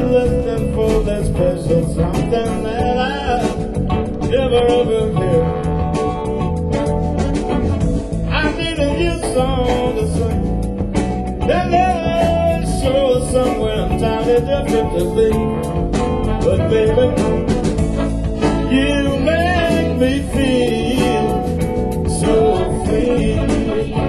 looking for that special something that I never ever hear. I need a new song to sing that never shows somewhere entirely different to be. But baby, you make me feel so free.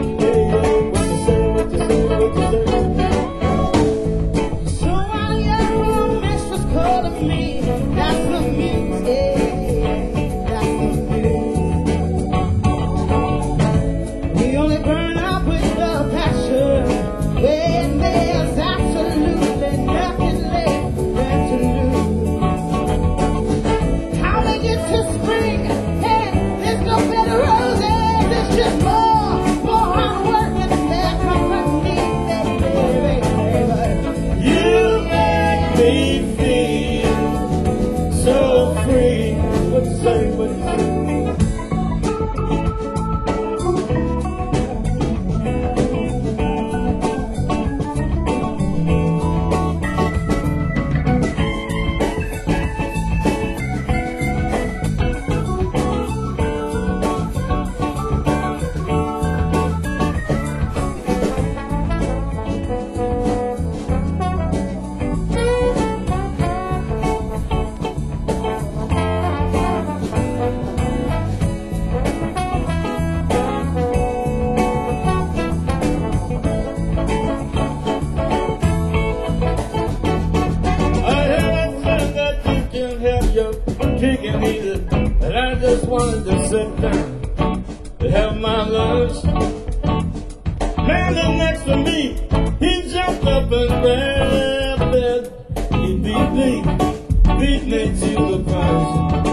And I just wanted to sit down to have my lunch. Man, the next to me, he jumped up and grabbed it. He beat me to the punch.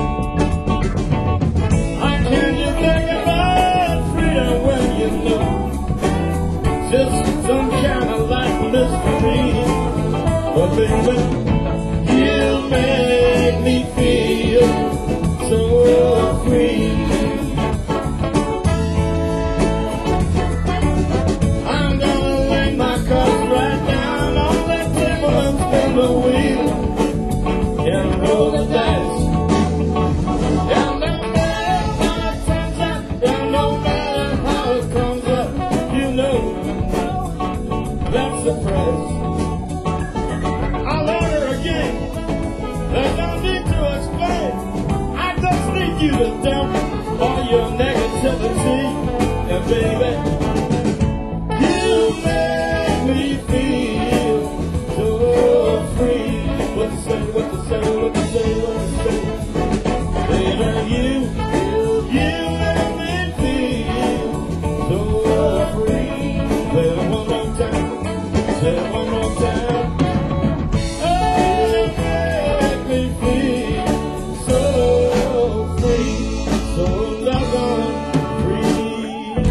I can't you think about freedom when you know just some kind of like mystery. But baby, you make me feel so free. I'm gonna lay my cards right down on that table and spin the wheel and roll the dice. And no matter how it turns out, and no matter how it comes up, you know that's the price. I'll order again. There's no need to explain. Need you to dump all your negativity, and baby, you make me feel so free. What to say, what to say, what to say, what to say. Baby, you make me feel so free. Say it one more time, say it one more time. Oh, you make me feel so free, so doggone free.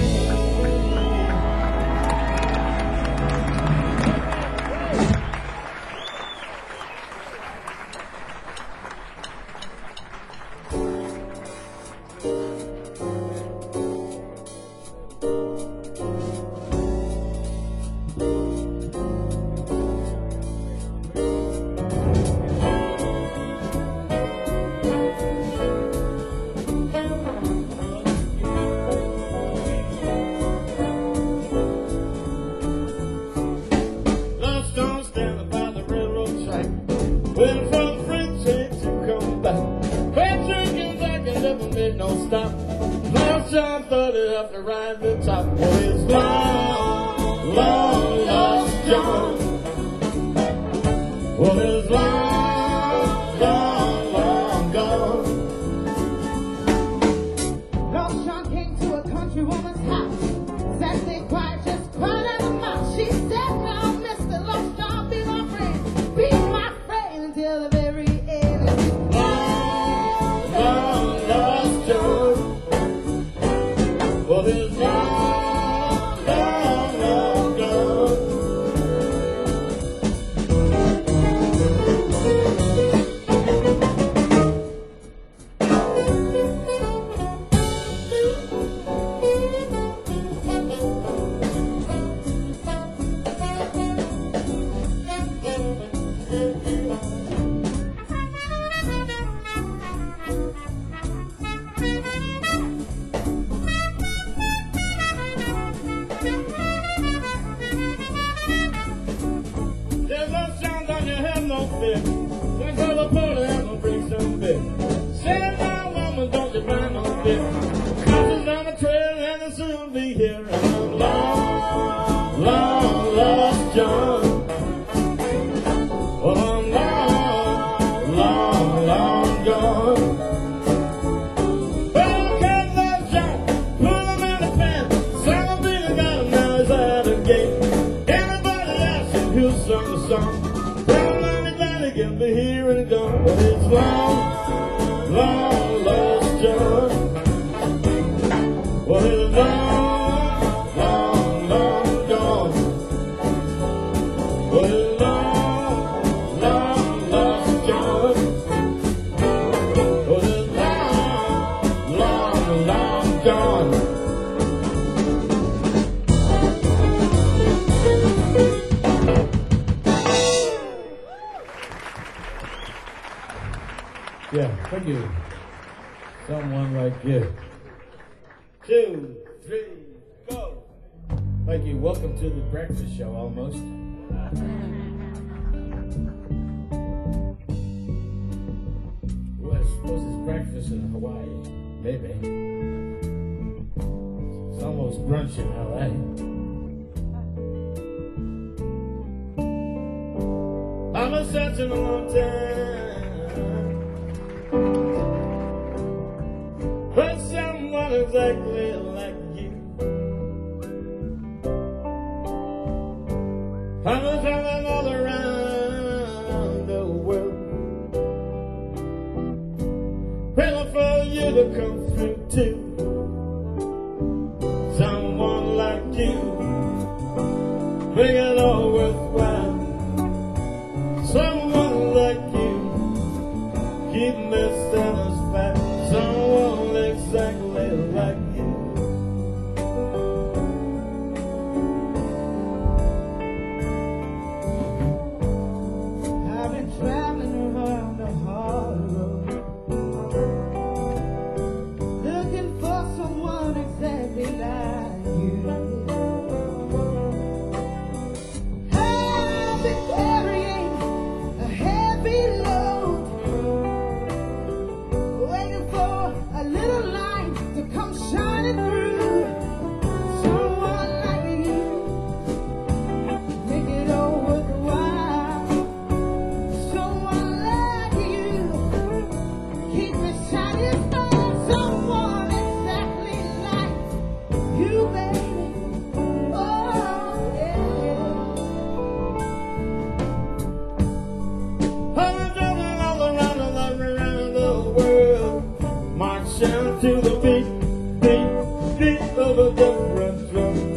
Waiting for the freight train to come back. Freight train came back and never made no stop. Last John thought it up to ride the top. Well, it's long, long lost John. Well, it's long, long, long gone. Lost John came to a country woman's house. Sat there quiet, just cried out the mouth. She said, "Now, Mr. Lost John, be my friend, be my friend until the very end." Long, long lost John. Well, it's long, long, long gone. Looking for the party, I'm gonna bring some beer. Say now, woman, don't you mind no beer? Coffee's on the trail and I'll soon be here. And I'm long, long lost John. Oh, I'm long, long, long gone. Well, cut that John, put him in the pen. Some people got him, now he's out of gate. Everybody asks him who sung the song. Get me here and gone, but it's long, long lost John. Well, it's long, long, long gone. Well, it's long, long lost John. Well, it's long, long, long gone. Yeah, thank you. Someone like you. 2, 3, go. Thank you. Welcome to the breakfast show, almost. Well, I suppose it's breakfast in Hawaii. Maybe. It's almost brunch in LA. I've been searching a long time for someone exactly like you. I was traveling all around the world, praying for you to come through too. Someone like you, make it all worthwhile. Someone like you, keep me satisfied. Someone exactly like you. I've been traveling around the hard road, looking for someone exactly like you. I've been carrying a heavy load, waiting for a little light to come shining through. Someone like you, make it all worthwhile. Someone like you, keep me satisfied. Someone exactly like you, baby. Oh, yeah. I'm driving all around the world, marching to the beat, beat of a different drum.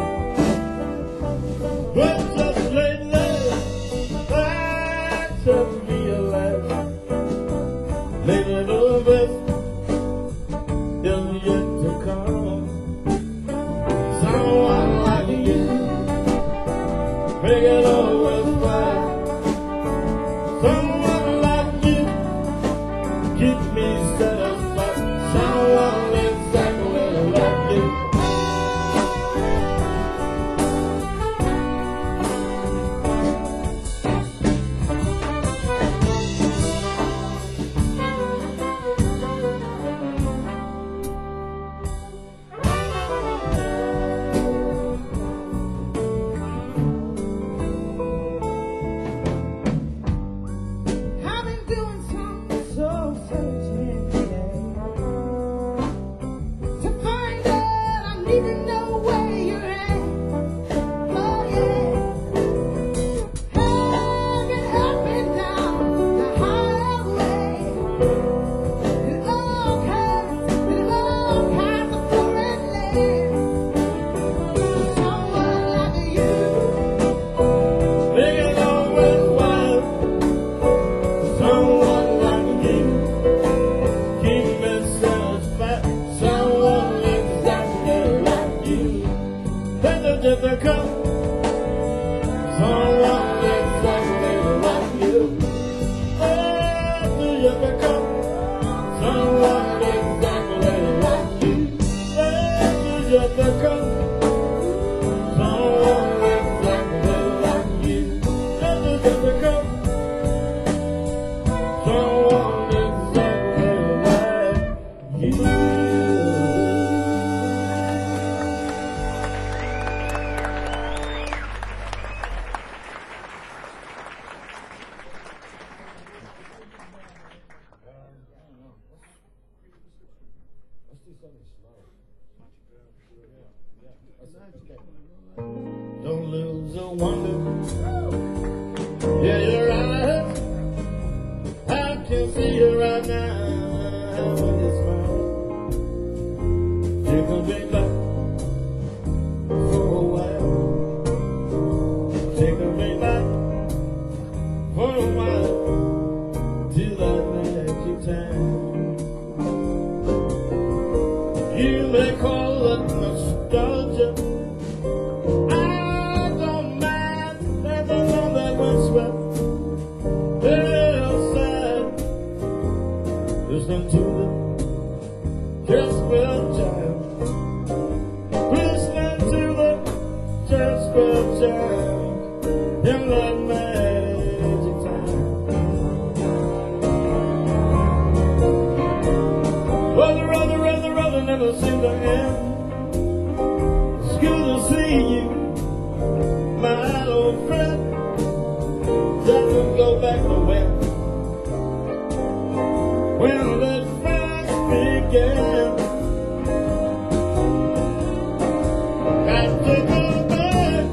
But just lately, I just realized, maybe the best is yet to come. Someone like you, make it all worthwhile. Someone like you, keep me satisfied. Someone exactly like you. I've been doing something so searching, to find out. I need to know where you're at. Oh yeah, hanging up and down the highway, in all kinds of foreign lands. Someone like you, make it all worthwhile. Someone like you, keep me satisfied. Someone exactly like you. That's difficult. Someone exactly like you. That's difficult. Someone exactly like you. That's difficult. Someone exactly like you. That's difficult. someone exactly like you. Don't lose a wonder. Yeah, your eyes, I can see you right now when you smile. You can be back for a while. You can be back for a while till that magic time. You may call it nostalgia. I don't mind that the one that was swept. Listen to the Jasper Child. Listen to the Jasper Child in that magic time. Well, the road never seemed to end. It's good to see you, my old friend. That will go back to when the first began. Got to go back,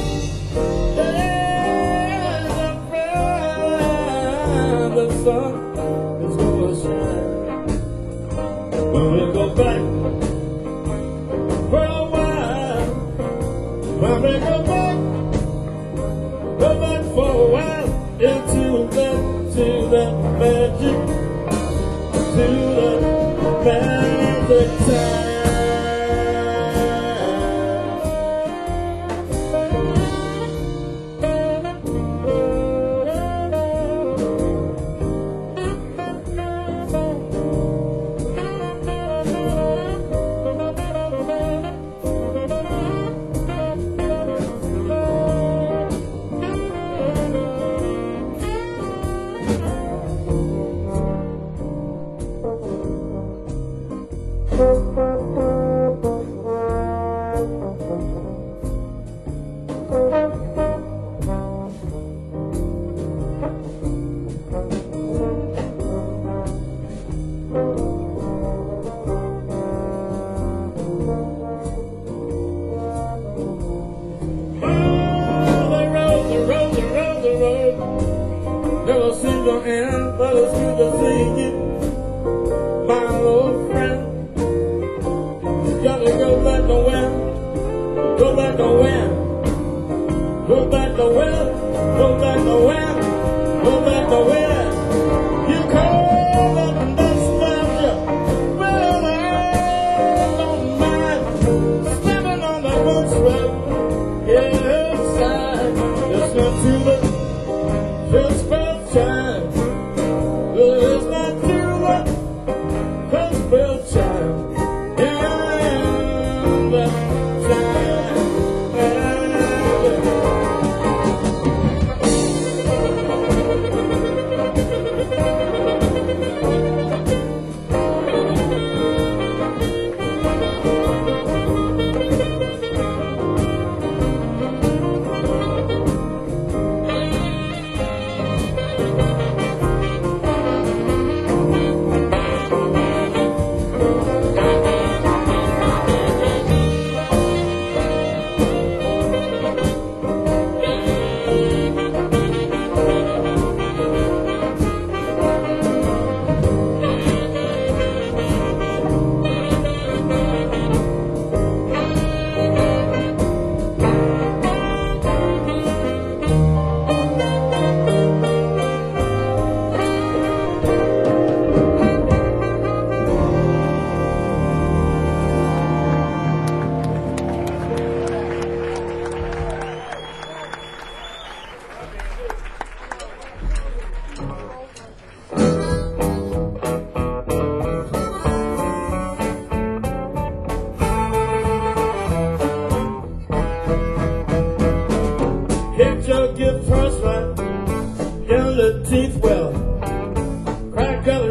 yeah, my friend. The sun is gonna shine when we go back for a while. When we go back for a while into that magic. To the magic time. Never seemed to end, but it's good to see you, my old friend. Gotta go back to when, go back to when, go back to when, go back to when, go back to when. You call that nostalgia, well, I don't mind stepping on the books road, yeah, inside, listen to the just for time. Well, it's not too much, just for time. And the time.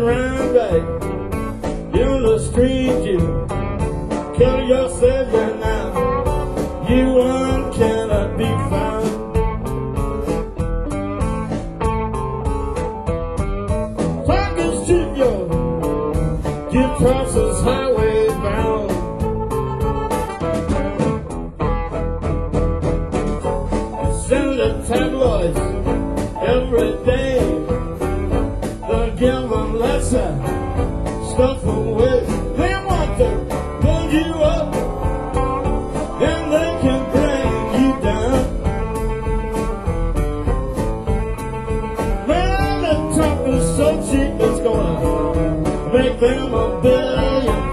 around right. You're the street, you kill yourself right now. You one cannot be found. Truckers shoot you, you cross this highway bound. Send the tabloids every day. They'll give them lesser stuff away. They want to pull you up, and they can bring you down. Man, the talk is so cheap, it's gonna make them $1 billion.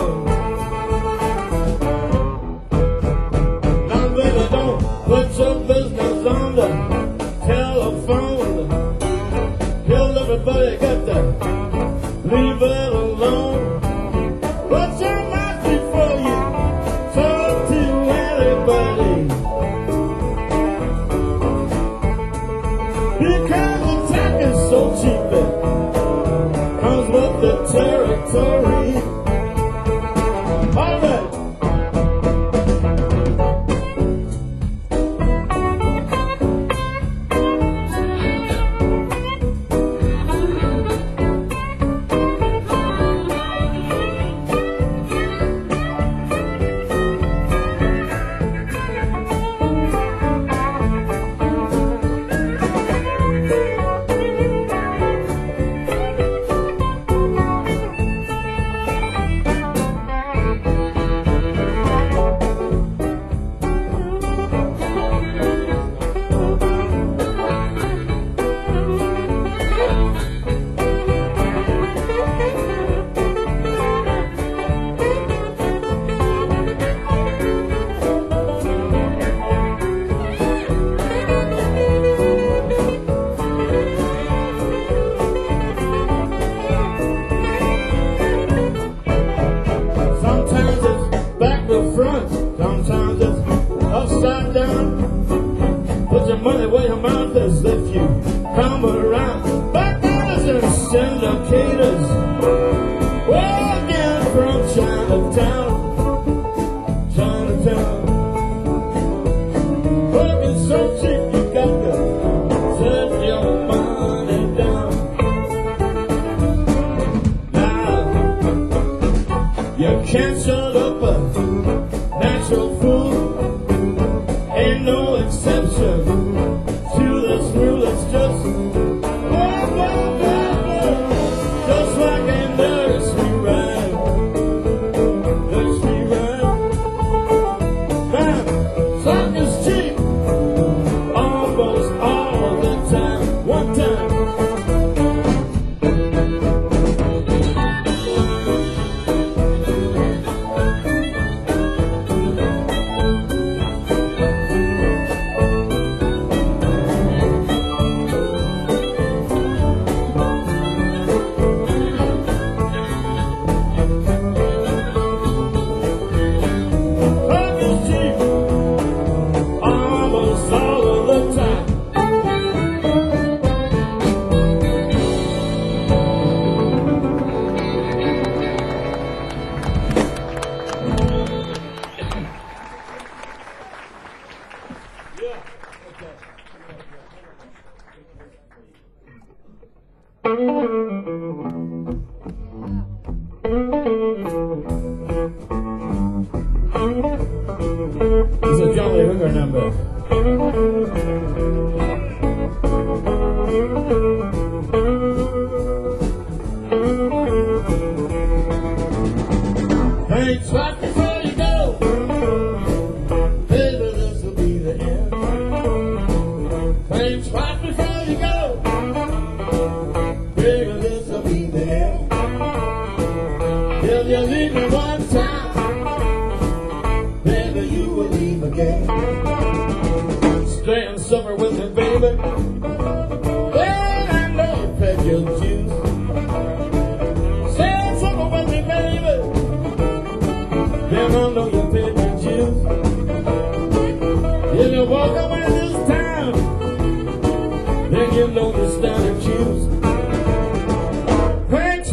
Now, baby, don't put your business on the telephone. Tell everybody got to leave it alone. But your mouth before you talk to anybody, because the talk is so cheap, it comes with the territory. All right. Sometimes it's back to front, sometimes it's upside down. Put your money where your mouth is if you come around. Backers and syndicators walking from Chinatown. Working so cheap you got to set your money down. Now you can't shut up a natural fool. Ain't no exception to this rule. It's just just like a nursery rhyme. Nursery rhyme. Man, talk is cheap almost all the time. One time. Almost all of the time. It's a Jolly Hooker number. Think twice before you go. Baby, this will be the end. Think twice before you go. Baby, this will be the end. If you leave me one time, baby, you will leave again. Stay and suffer with me, baby. Well, I know you fed your juice. Stay and suffer with me, baby. Then I know you fed your juice. If you walk away this time, then you know you stand and choose. Think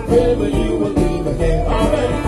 Baby, you will leave again. All right.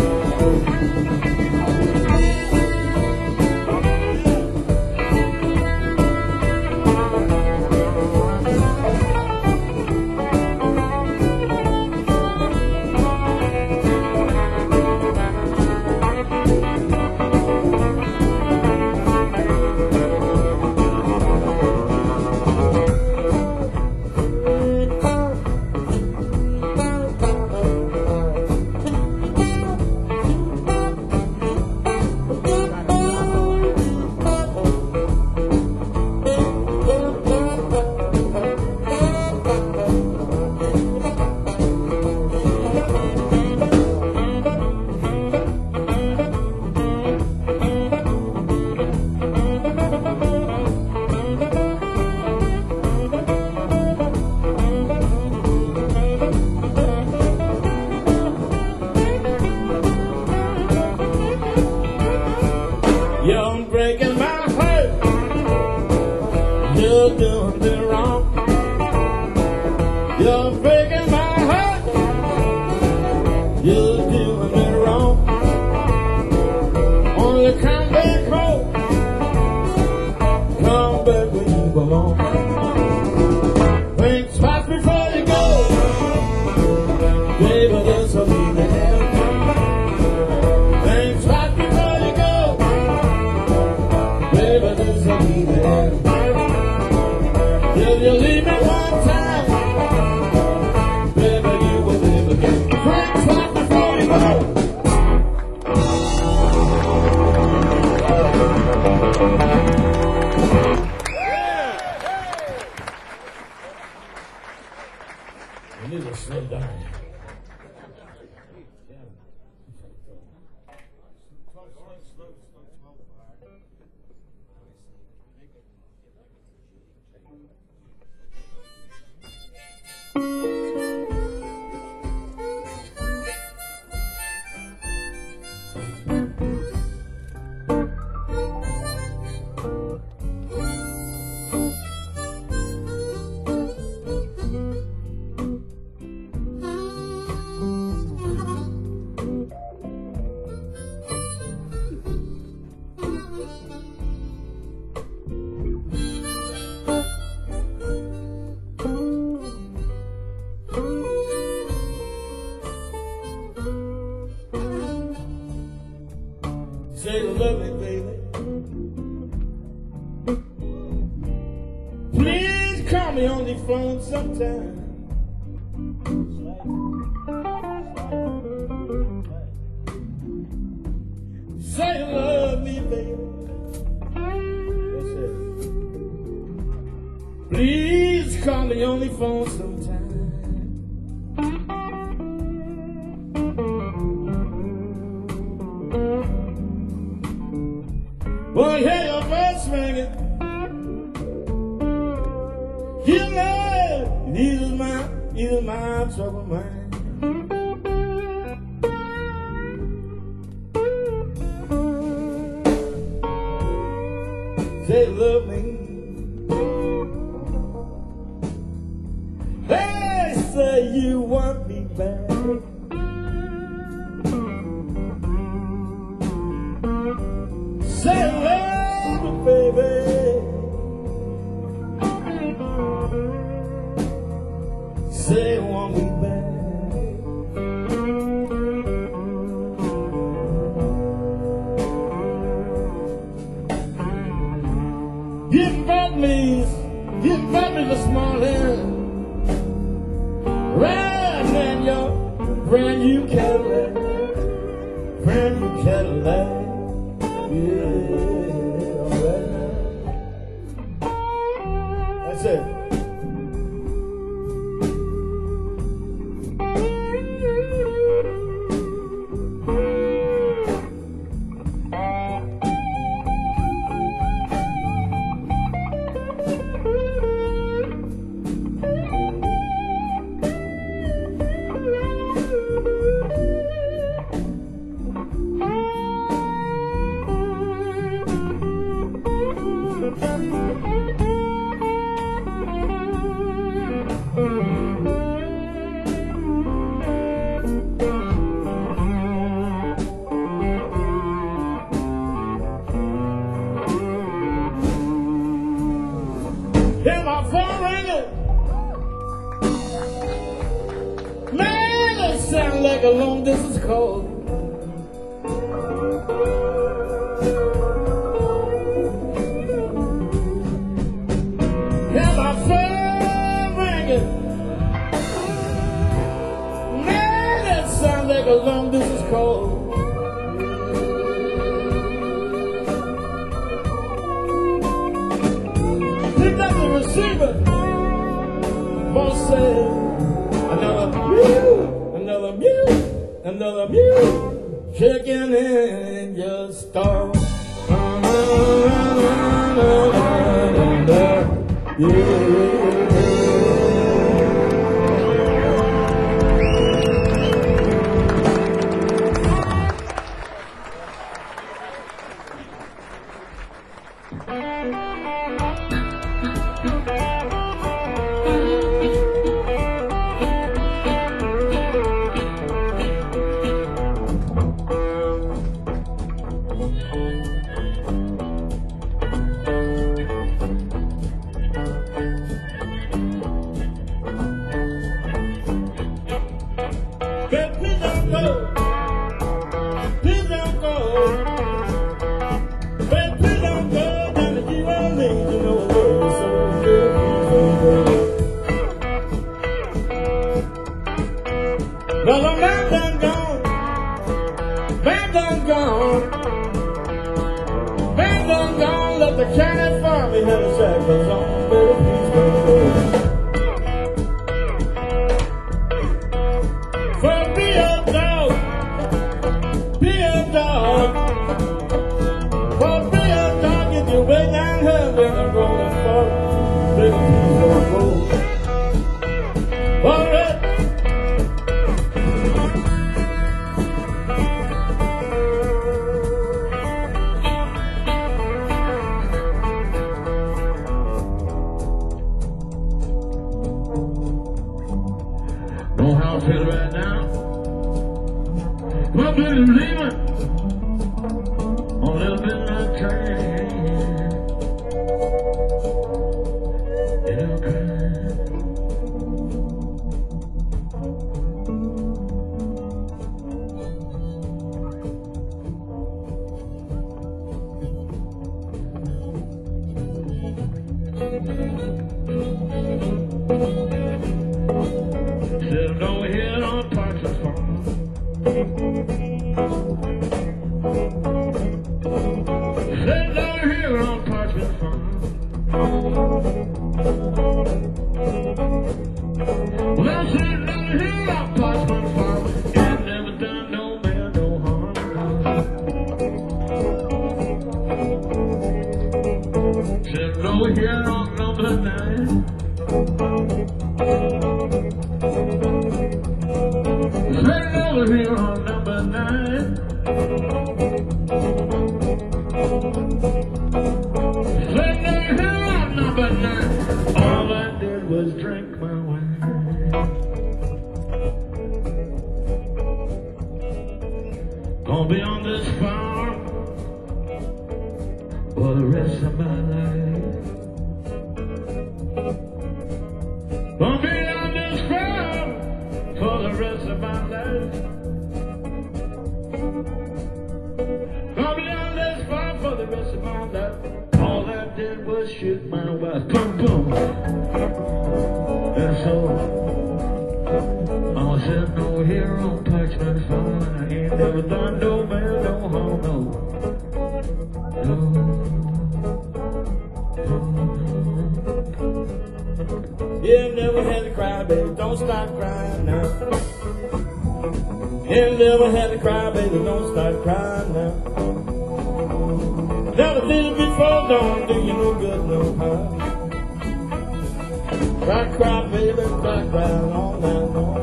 You're breaking my heart. You're doing me wrong. You're breaking my heart. You're doing me wrong. Only come back home. Come back where you belong. Think twice before you go. Baby, this will be the end. Think twice before you go. Baby, this will be the end. If you leave me one time, baby, you will live again. Think twice before you go. You need to slow down. Say you love me, baby. Please call me on the phone sometime. Say you love me, baby. That's it. Please call me on the phone sometime. Well, hear your voice ringing. You know, he's my trouble man. Say you love me. Hey, say you want me back. Say love me, baby. Say you want me back. You invite me to small end. Riding in your brand new Cadillac. Brand new Cadillac. Yeah, all right now. That's it. like a long distance call. Yeah, my phone ringing. Man, that sounds like a long distance call. Picked up the receiver. Boss said, another mule, checking in your store. But please don't go. Please don't go. But please don't go down the G-Road lane. You know the world is so good. Well, the man done gone. Man done gone. Man done gone. Left the county farm. He had a shackles on. But please don't go. For be a dog, be a dog. For be a dog, get your way down here, then I'm rolling for baby, please don't go. All right. Know how I feel right now. Well, baby, leaving on that midnight train. Yeah, I'm crying. Sitting over here on Parkland Farm. Sitting over here on Parkland Farm. Well, sitting over here on Parkland Farm. Ain't never done no man no harm. Sitting over here on number 9. Sitting over here on number 9. Sitting over here on number 9. All I did was drink my wine. Gonna be on this farm for the rest of my life. Gonna be on this farm for the rest of my life. Gonna be on this farm for the rest of my life. All I did was shoot my wife. Boom, boom. That's all. I was sitting over here on Parchment Farm, and I ain't never done no man no harm, no. Yeah, never had to cry, baby, don't stop crying now. Yeah, never had to cry, baby, don't stop crying now. Never did it before, don't do you no good, no harm. Cry, cry, baby, cry, cry all night long.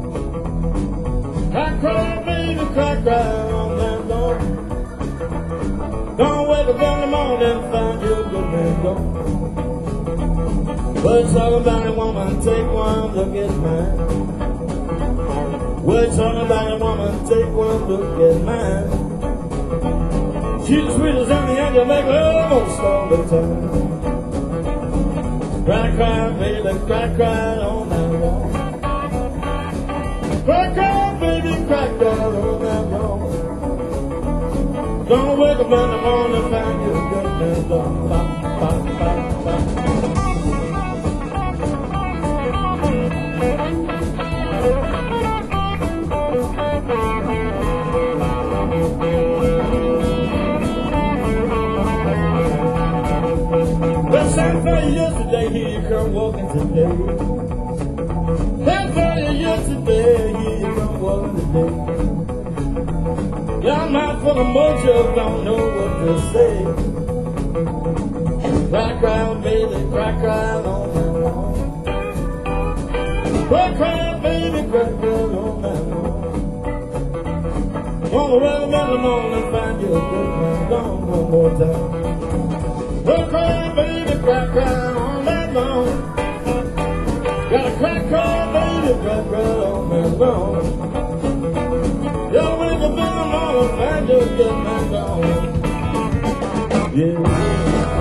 Cry, cry, baby, cry, cry all night long. Don't wait till in the morning and find your good man gone. What's all about a woman? Take one look at mine. What's all about a woman? Take one look at mine. She's the sweetest on the end, you make love almost all the time. Cry, cry, baby, cry, cry all night long. Cry, cry, baby, up in the morning, find you a good man gone. Bop, bop, bop, bop. Well, same for you yesterday, here you come walking today. Same for you yesterday, here you come walking today. Your mouth full of mojo, don't know what to say. Cry, cry, baby, cry, cry on my lawn. Cry, cry, baby, cry, cry on my lawn. Wanna run down on and find you a good man gone one more time. Cry, cry, baby, cry, cry on that lawn. Gotta cry, cry, baby, cry, cry on that lawn. Yo, wake up in the morning, find you a good man gone. Yeah.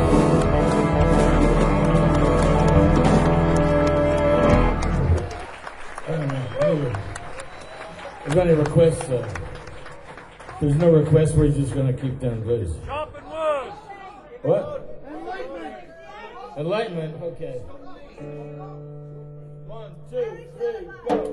Is there any requests? There's no request. We're just going to keep doing blues. Chopping wood. What? Enlightenment. Okay. 1, 2, 3, go.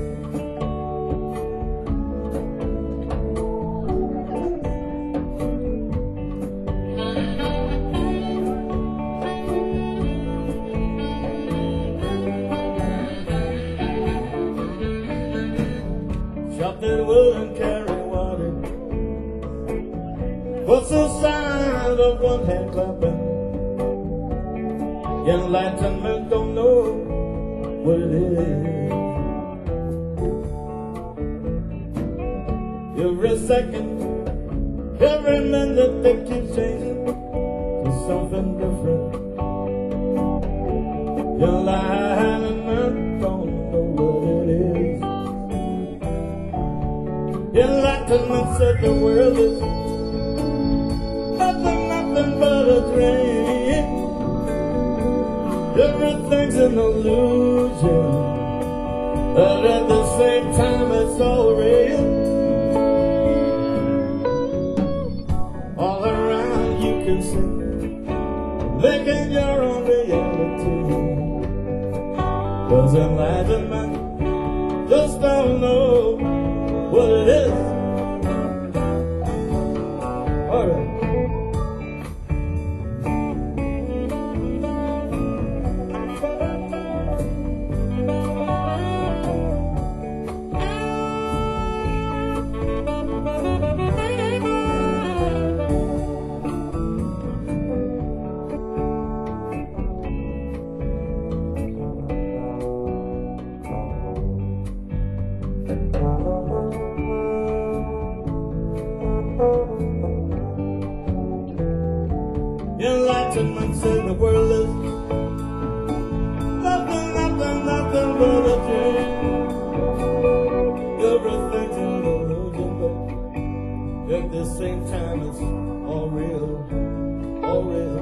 Chop that wood and carry water. What's the sign of one hand clapping? Enlightenment don't know what it is. Every second, every minute they keep changing to something different. Enlightenment don't know what it is. Enlightenment said the world is nothing but a dream. Everything's an illusion, but at the same time it's all real. All around you can see, making your own reality. 'Cause enlightenment just don't know what it is. All right. Enlightenment said the world is nothing but a dream. Everything's an illusion, but at the same time it's all real, all real.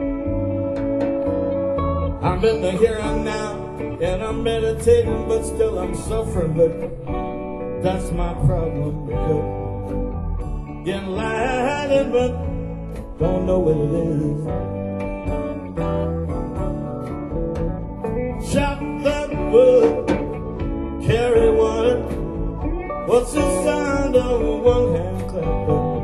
I'm in the here and now, and I'm meditating, but still I'm suffering, but that's my problem, because enlightenment don't know what it is. Chop that wood, carry water. What's the sound of one hand clapping?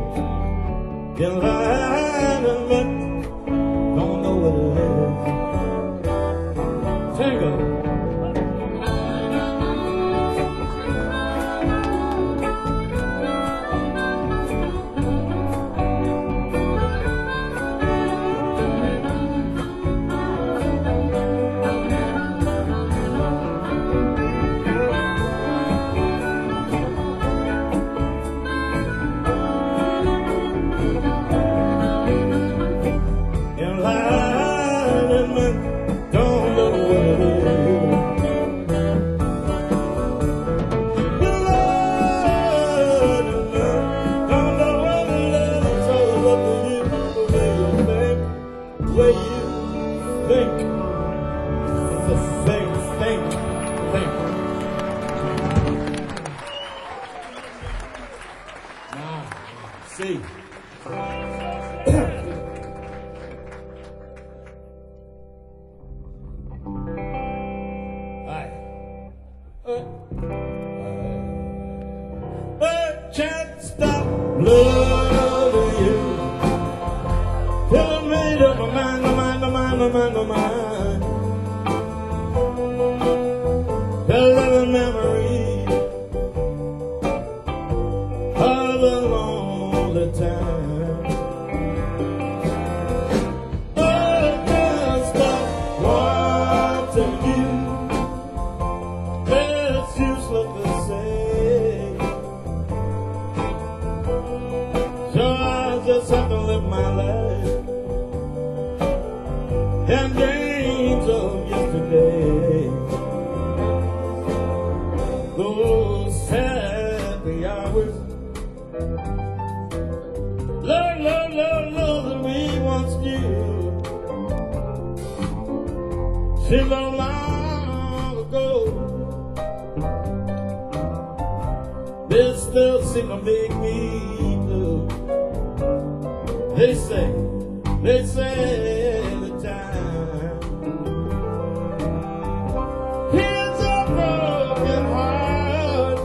Enlightenment don't know what it is. Tango. I can't stop loving you. Till I made up my mind, my mind, my mind, my mind, my mind. The loving memory of a lonely time. I can't stop wanting you. It's useless to say. So I just have to live my life and dreams of yesterday. Those happy hours, love, love, love, love that we once knew, seems so long ago. They still seem to make me blue. They say the time heals a broken heart,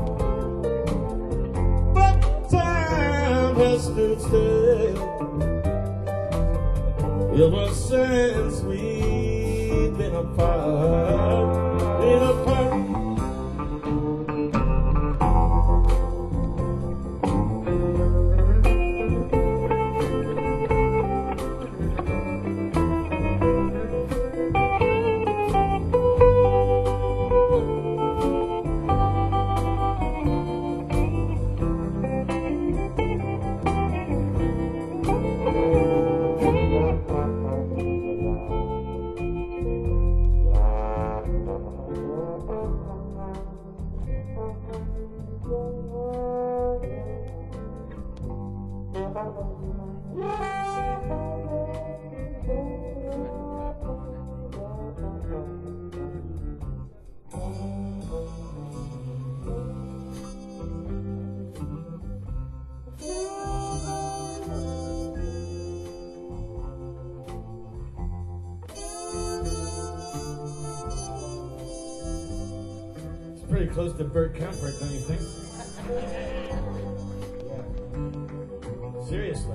but time has stood still ever since we've been apart, been apart. Pretty close to Bert Comfort, don't you think? Seriously.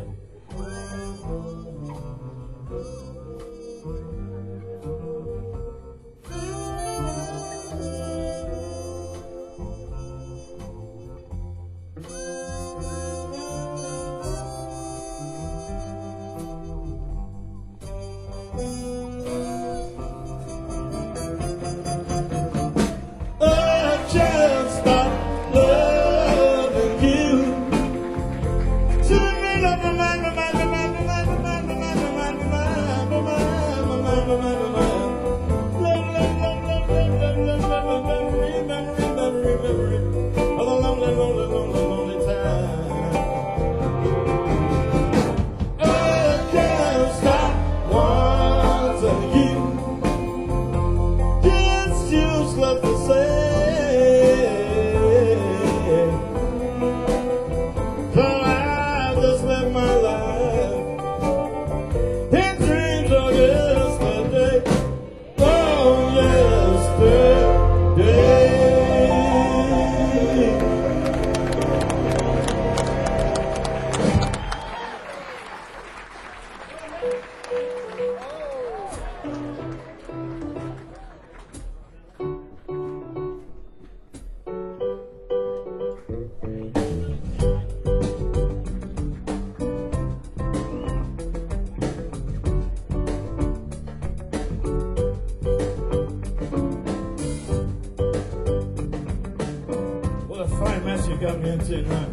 You got me into now.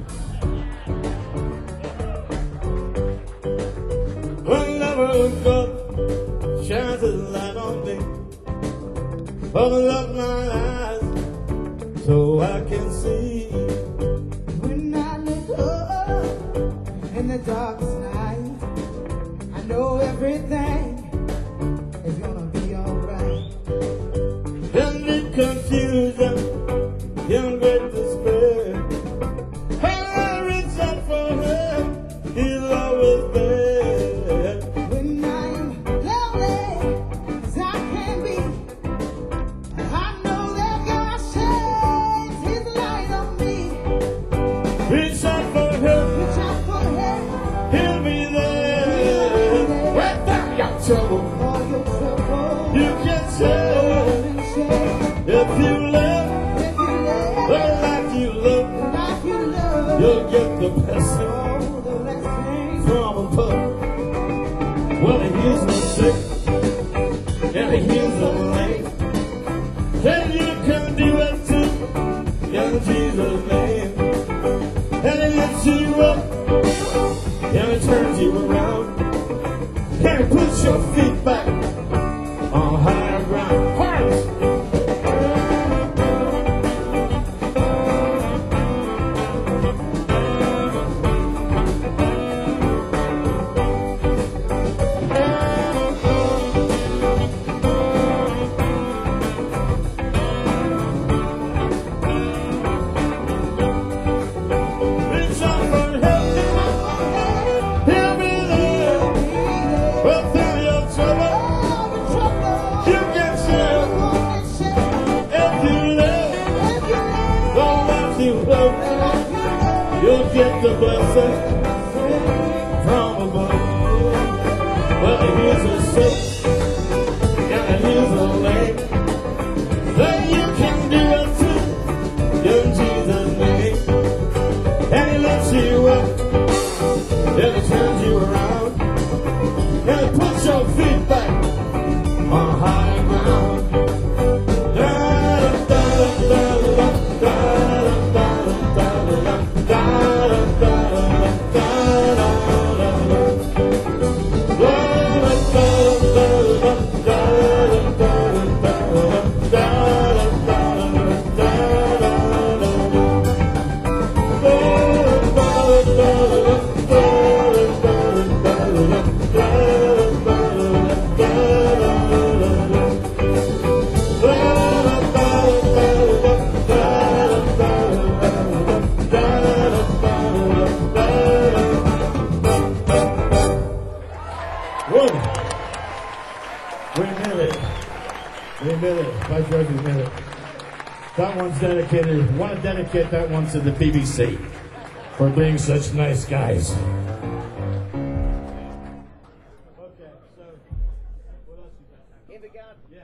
Whenever I look up, shines a light on me. Open up my eyes so I can see. When I look up in the darkest night, I know everything is gonna be alright. In the confusion, in great despair, I reach out for him, he's always there. When I am lonely as I can be, I know that God said you live the life you live, you'll get the blessing from above. Well, he heals the sick, and he heals the lame. And you can do it too, in Jesus' name. And he lifts you up, and he turns you around, and he puts your feet back on higher ground. Hearts. You'll get the blessing from above. Well, here's a sick, and here's a lame. Then you can do it too, in Jesus' name. And he lifts you up, and he turns you around, and he puts your feet back on higher ground. That one's dedicated. I want to dedicate that one to the BBC for being such nice guys. Okay, so what else you got? Here we go. Yeah.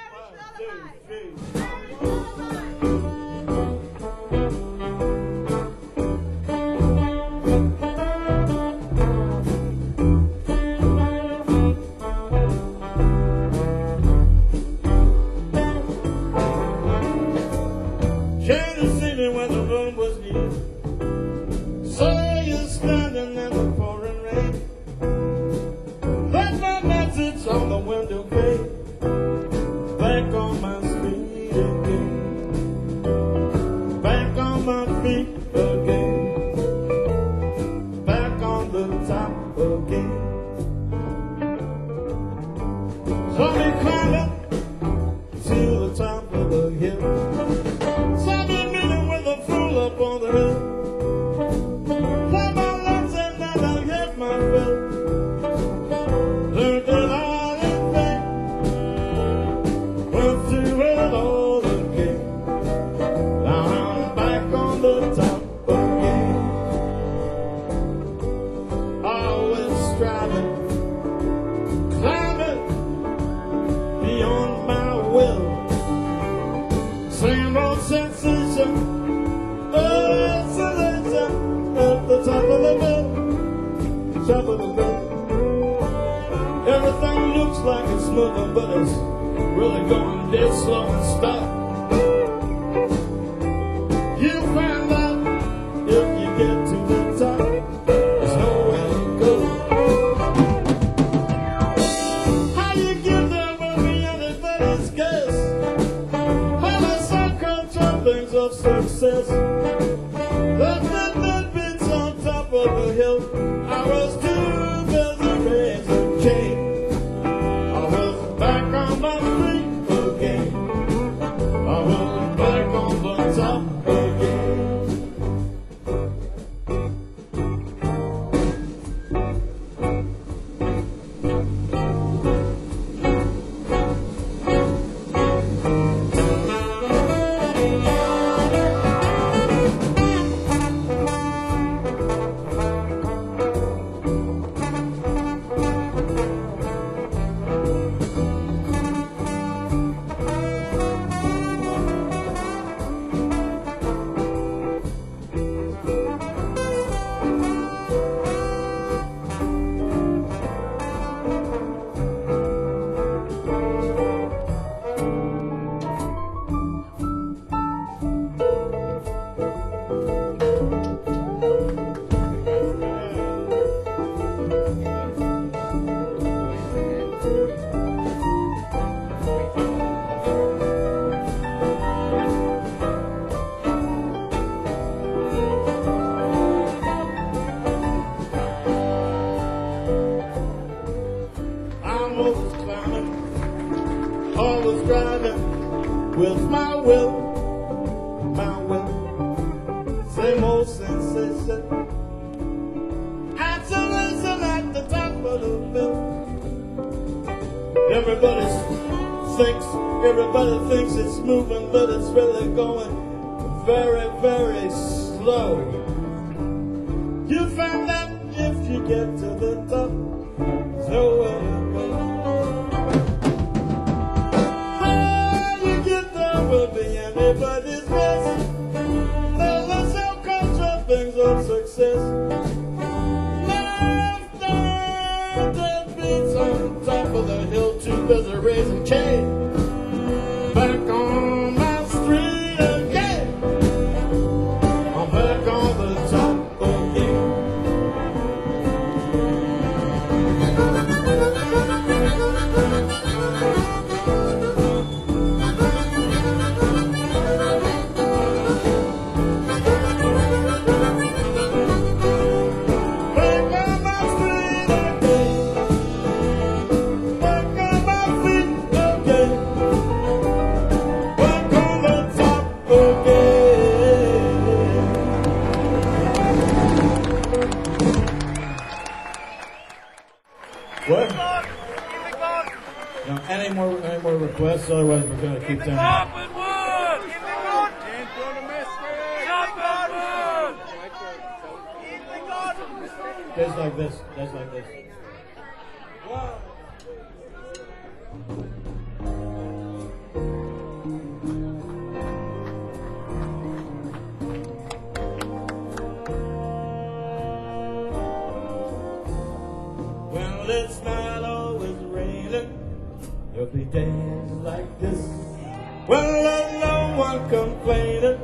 On the window pane, back on my feet again, back on my feet again, back on the top again. Saw me climbing to the top of the hill, saw me meeting with a fool up on the hill. Play my lungs and then I hit my fill. Learned that everything looks like it's moving, but it's really going dead slow and stop. You find out if you get to the top, there's nowhere to go. How you get there will be anybody's guess. How the so-called trappings of success. The bits on top of the hill, I was too busy raising cane. I was back on my feet again. I was back on the top again. will, my will. Same old sensation. Isolation at the top of the bill. Everybody thinks it's moving, but it's really going very, very slow. You find that if you get to the top, there's nowhere to go. When you get there will be anybody's guess. There's no so-called things of success. On top of the hill, too busy raising Cain. Back on my street again. I'm back on the top again. What? No, any more requests? Otherwise, we're going to keep them. Chopping wood! Days like this. Days like this. Wow. Well, it's not always raining. There'll be days like this. Well, there's no one complaining.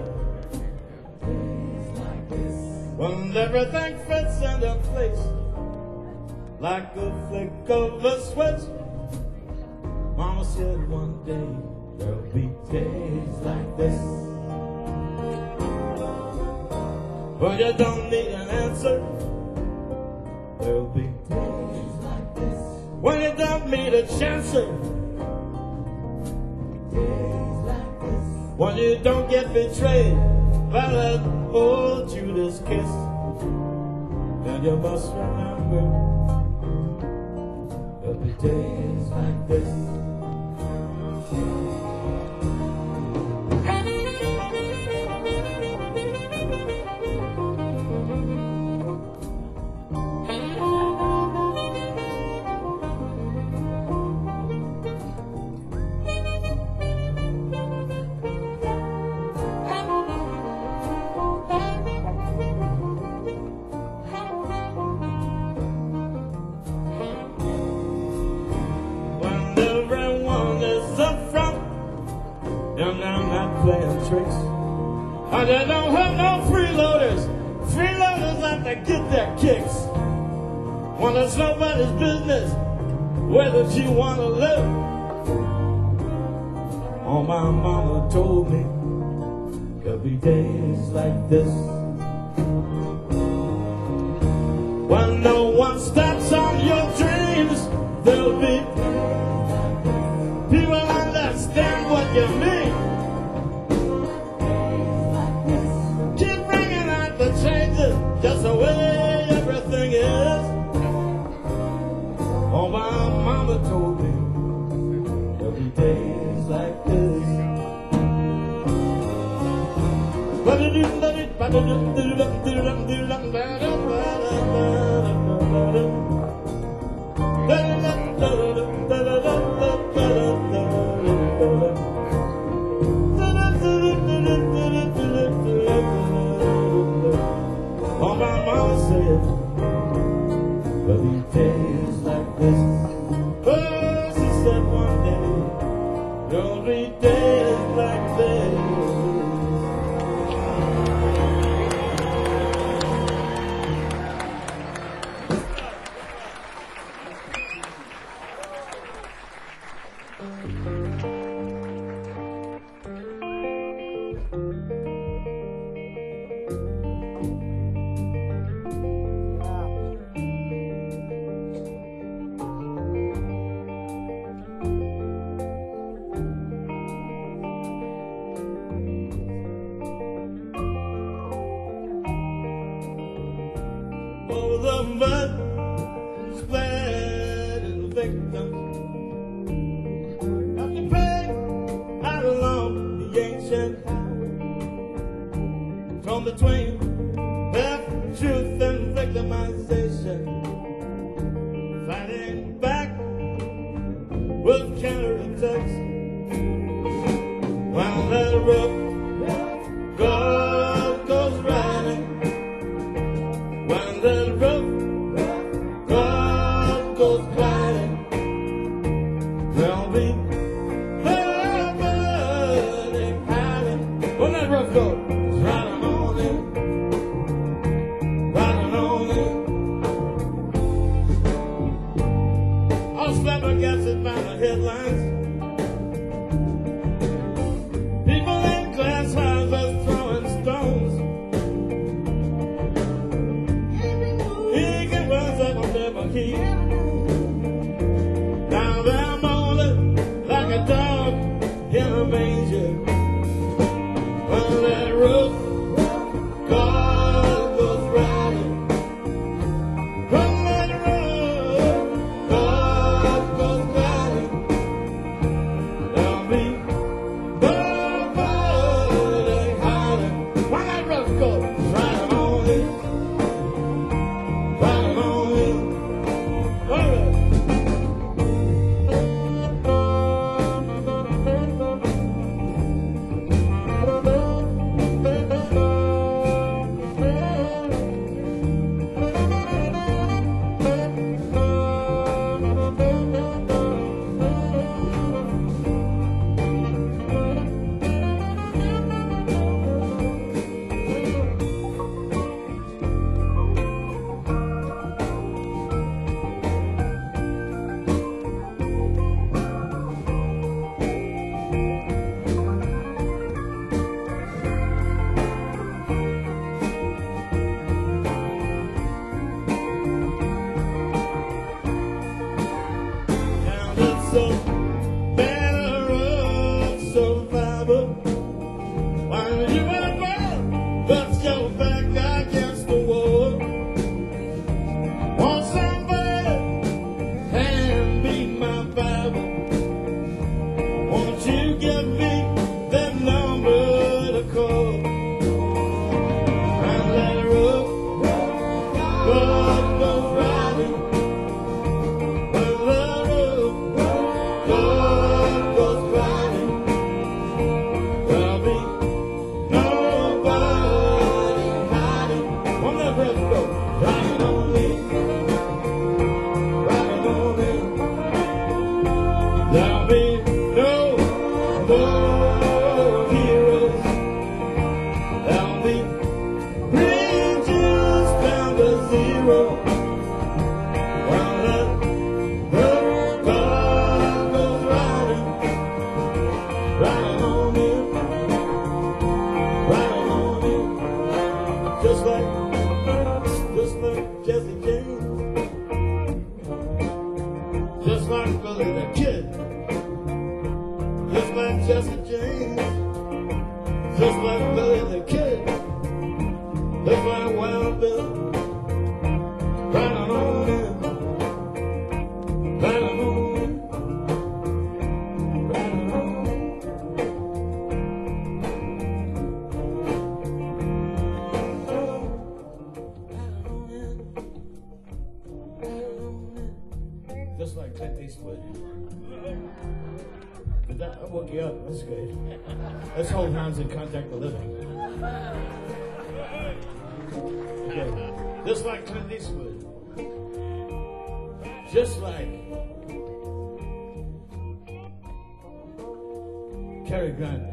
When everything fits into place, like a flick of a switch. Mama said one day there'll be days like this. But you don't need an answer. There'll be days like this. When you don't need a chance. Days like this. When you don't get betrayed by that old Judas kiss. And you must remember there'll be days like this. Tricks. And they don't have no freeloaders. Freeloaders like to get their kicks. When it's nobody's business whether you want to live. Oh, my mama told me there'll be days like this. When no one steps on your dreams, there'll be people understand what you mean. Just the way everything is. Oh, my mama told me there'll be days like this. Oh, my mama said there'll be days like this. Oh, she said one day there'll be days like this. some blood splattered the victims. After praying out along the ancient highway, from between death, truth, and victimization, fighting back with counterattacks. While that rope goes riding, while that rope goes gliding, there'll be nobody hiding. When that rope goes riding on in, riding on in. All flabbergasted by the headlines. People in glass houses throwing stones. Eager ones that will never keep. Now they're molded like a dog in a manger. When that roof goes riding, when that roof goes gliding, there'll be nobody hiding. When that roof goes riding on in, riding on in. All right. Now that's so better of survival. While you and I put your back against the wall, want somebody hand me my Bible? Won't you give me the number to call? And let it roll, goes riding. When the road goes riding, there'll be nobody hiding. When that road goes riding on me, riding on me, there'll be no more heroes. There'll be bridges down to zero. While that road goes riding, riding on in, riding on in. Just like Jesse James, just like Billy the Kid, just like Jesse James, just like Billy the Kid, just like Wild Bill, riding on in, riding on in, riding on in. Just like Clint Eastwood. Did that woke you up? That's good. Let's hold hands in contact with living. Okay. Just like Clint Eastwood. Just like Cary Grant.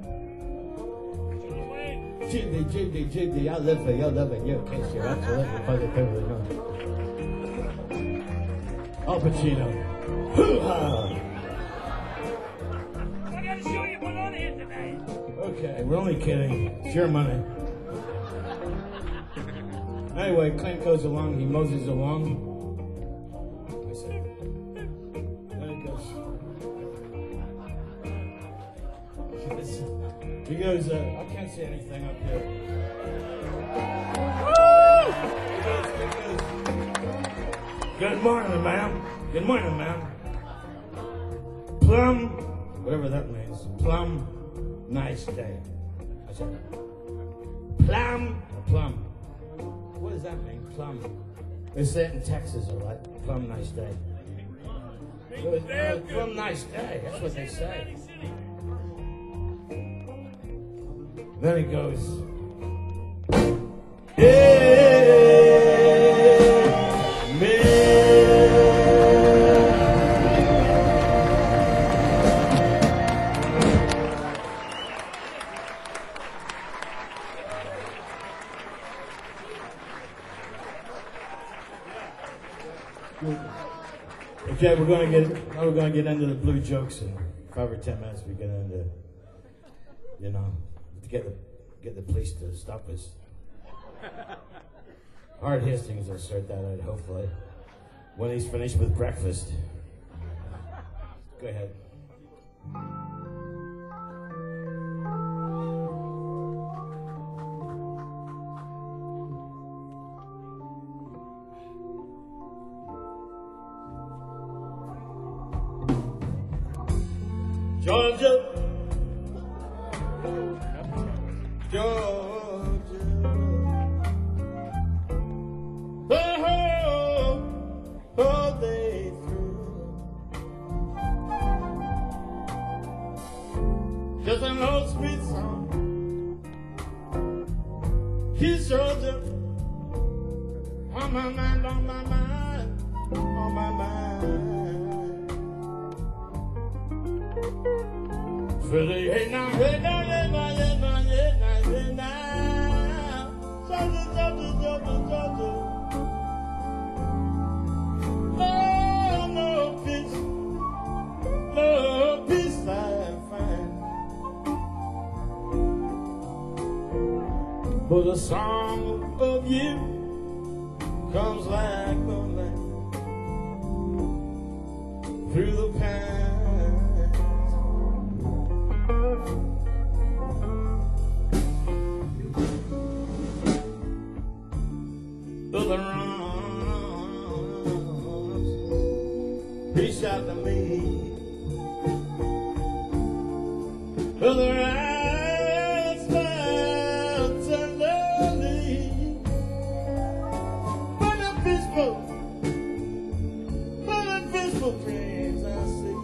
Jiggly, I live for you, loving you. Kiss you, absolutely, positively, no. Al Pacino. Hoo-ha! I gotta show you what on here tonight. Okay, we're only kidding. It's your money. Anyway, Clint goes along, he moses along. I said, there he goes. He goes, I can't see anything up here. Woo! Good morning, ma'am. Good morning, ma'am. Plum, whatever that means. Plum, nice day. I said, plum. What does that mean? Plum. They say it in Texas, all right? Plum, nice day. Plum, nice day. That's what they say. Then he goes, okay, we're gonna get into the blue jokes in 5 or 10 minutes. We get into, to get the police to stop us. Art Hastings will sort that out, hopefully, when he's finished with breakfast. Go ahead. Georgia, the whole day through, just an old sweet song. He's Georgia, on my mind, on my mind, on my mind. Really, hey now, hey now, hey now, hey now, hey now, hey now. Georgia. Oh, no peace I find. But a song of you comes like the light through the pines. Through the runs, reach out to me. Through the rise, smile tenderly. Burning fishbowl dreams I see.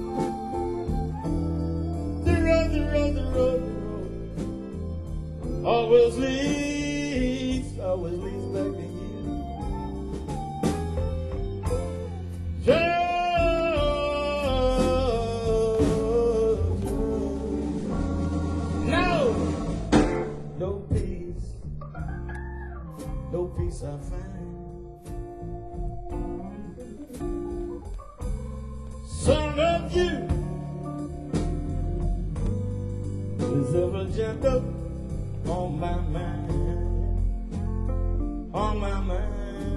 The road, always leads back to you. No peace I find. Son of you is ever gentle on my mind, on my mind.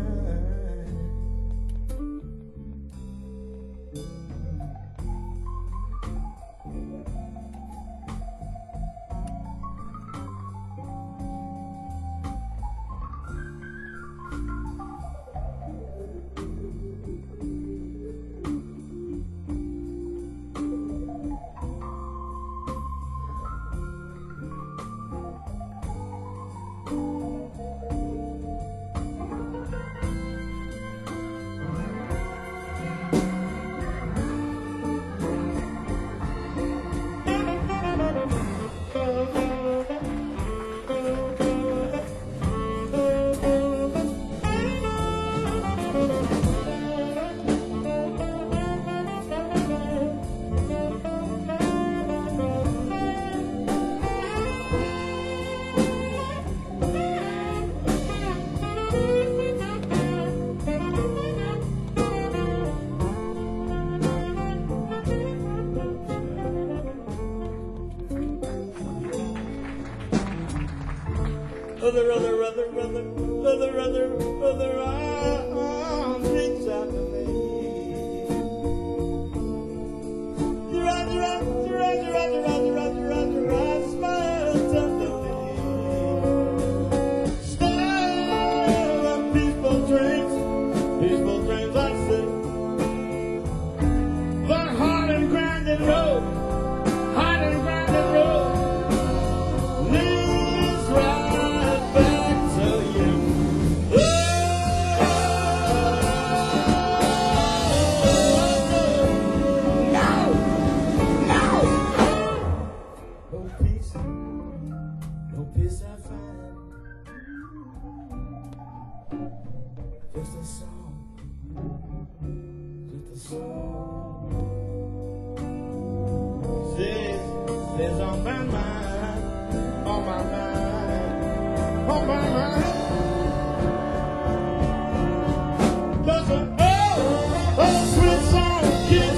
Other arms reach out to me. Smile tenderly. Smile peace I find, just a song, just a song. Says on my mind, on my mind, on my mind. Just a sweet song, kiss.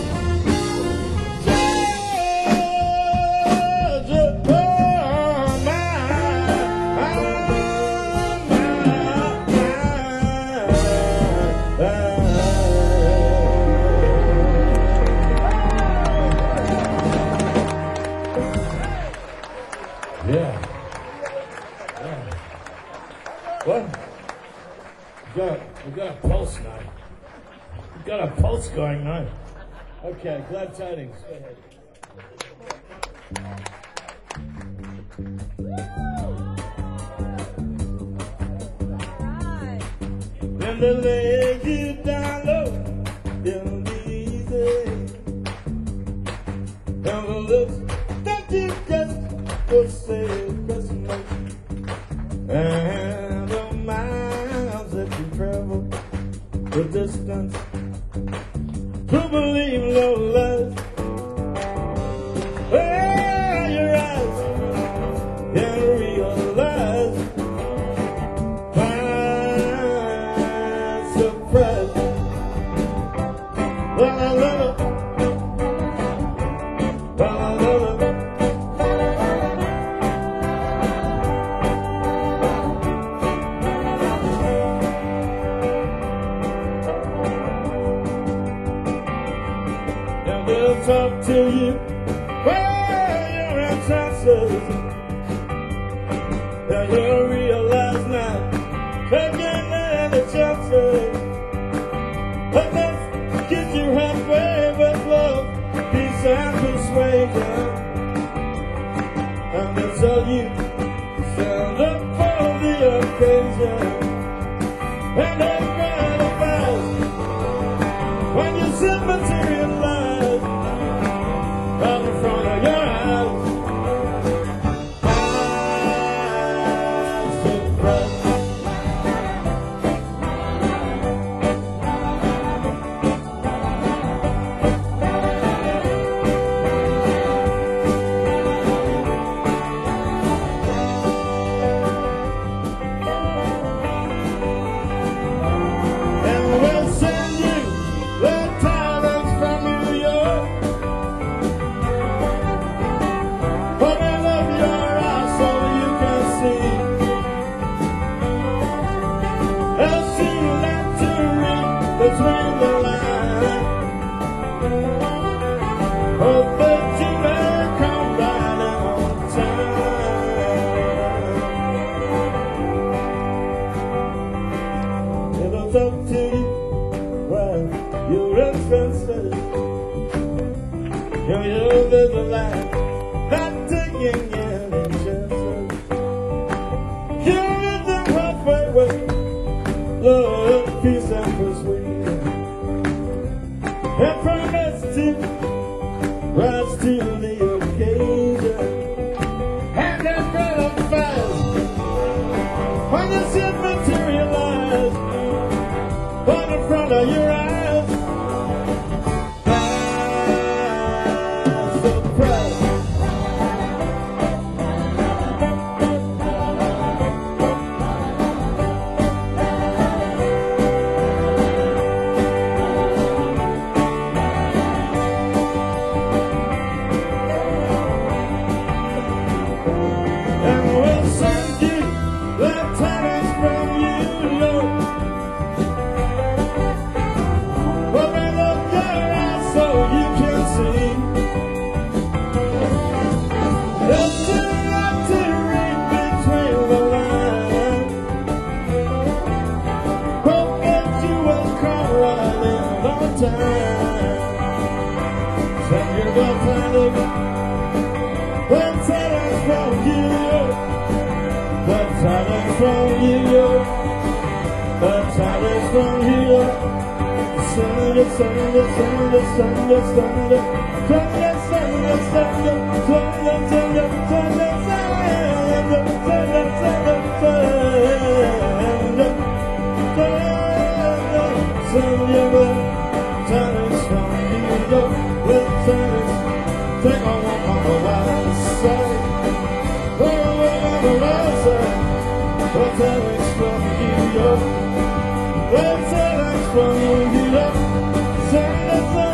What? We got a pulse now. We got a pulse going now. Okay, glad tidings. Go ahead. When they lay you down low, it'll be easy. And the looks that you get will say Christmas. And the miles that you travel, the distance, to believe no lies. Well, your eyes can realize my surprise. Well, I love it. Well, I love it. They'll talk to you while you're in chances. Yeah, you'll realize now, taking any chances. But let's get you halfway with love, peace and persuasion. And they'll tell you, stand up for the occasion. And they're gratified when you sit materialize right in front of your eyes. I'm surprised. And we'll send you the tidings from New York. Open up your eyes so you can see. They'll see that to read between the lines. Hope that you may come right on time. It'll talk to you while you're expensive. You'll live the life, not taking any chances. You live the halfway way, love, peace and persuasion. And promise to rise to the occasion. And then gratified when you see it materialize right in front of your eyes. I'm surprised. And we'll send you the tidings from New York. Open up your eyes so you can see. There's still a lot to read between the lines. Hope that you will come right in on time. Send your the tidings. The tidings from New York. The tidings from New York. The tidings from New York. Send it, send it, send it, send it, send it. Send it, send it, send it, send it, send it, send it, send it, send it, send it. That's Alex from New York. That's Alex from New York. That's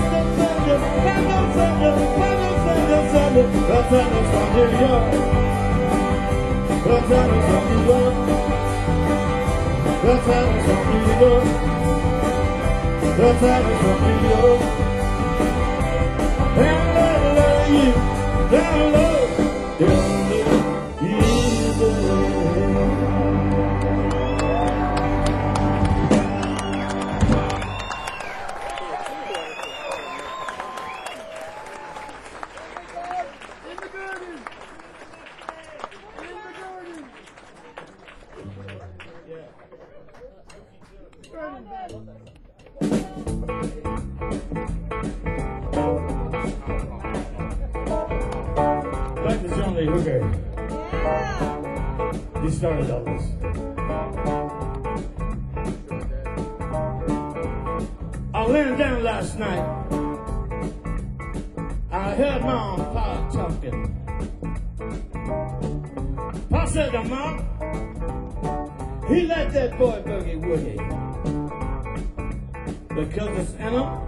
Alex from New York. That's Alex from New York. That's Alex from New York. That's Alex from New York. And down low, like the John Lee Hooker. He started all this. I was laying down last night. I heard Mom and Pa talking. Pa said to Mom, he let that boy boogie woogie because it's in him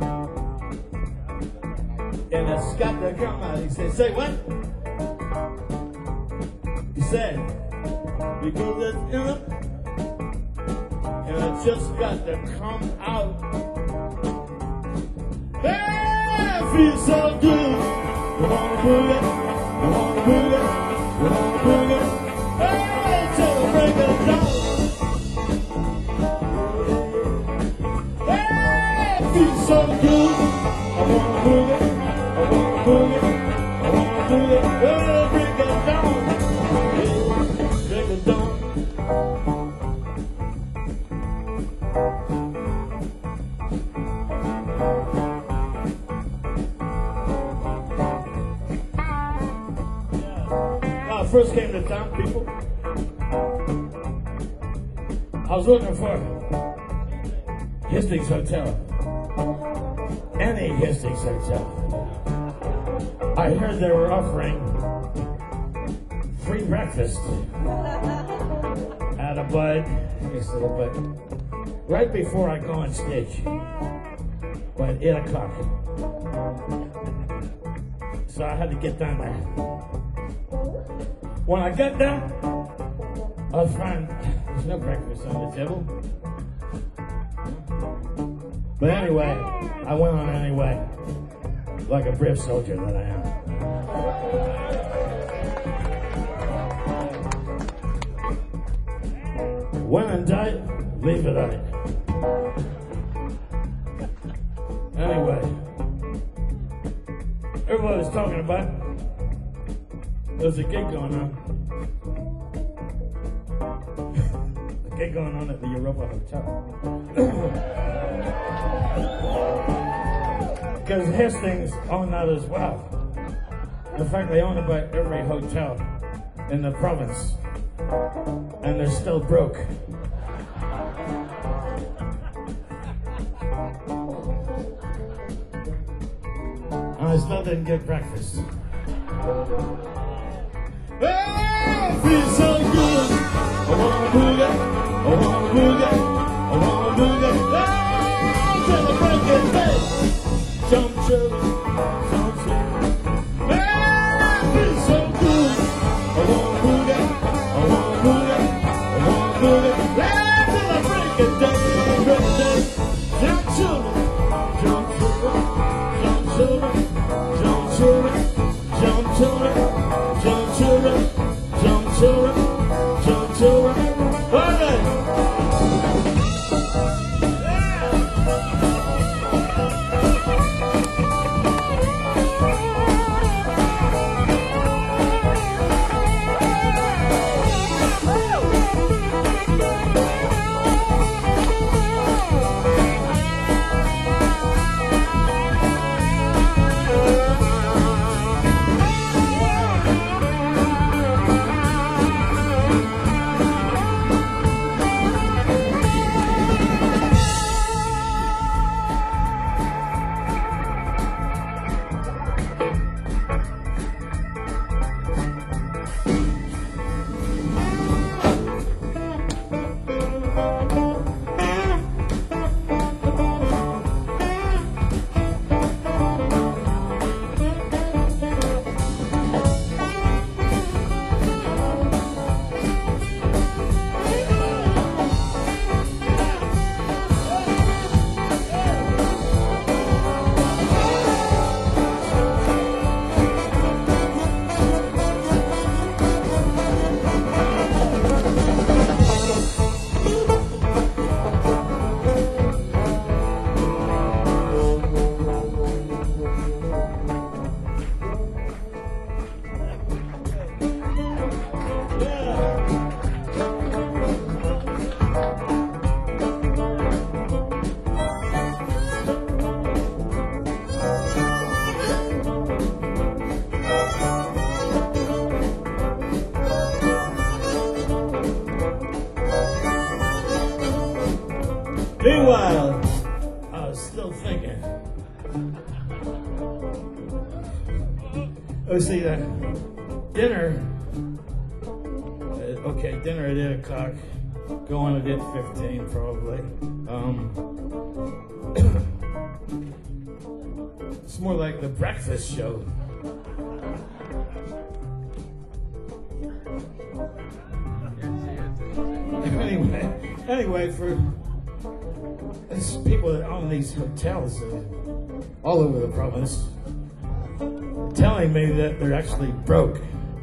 and it's got to come out. He said, say what? He said, because it's in him and it just got to come out. Hey, it feels so good. You wanna boogie? You wanna boogie? You wanna boogie? Hey, till the break of dawn. Hey, it feels so good. I wanna boogie. I wanna boogie. I wanna boogie. Hey, break of dawn. Hey, break of dawn. When I first came to town, people, I was looking for Hastings Hotel. Any Hastings Hotel. I heard they were offering free breakfast at a bud, nice little bud, right before I go on stage, by 8 o'clock. So I had to get down there. When I got there, I was finding there's no breakfast on the table. But anyway, I went on anyway, like a brave soldier that I am. When in doubt, leave it at it. Anyway, everybody was talking about there's a gig going on. A gig going on at the Europa Hotel. Because Hastings own that as well. In fact, they own about every hotel in the province. And they're still broke. And I still didn't get breakfast. Hey, it feels so good. I wanna boogie, I wanna boogie, I wanna boogie. Hey, till the break of day. Jump, children, jump, children. Hey, it feels so good. I wanna boogie, I wanna boogie, I wanna boogie. Hey, till the break of day, break of day. Jump, children, jump, children, jump, children, jump, children, jump, children. Jump children, jump children, jump children. All right. Meanwhile, I was still thinking. Oh, see that dinner. Okay, dinner at 8 o'clock. Going at 8:15 probably. It's more like the breakfast show. Anyway, for these people that own these hotels all over the province, telling me that they're actually broke.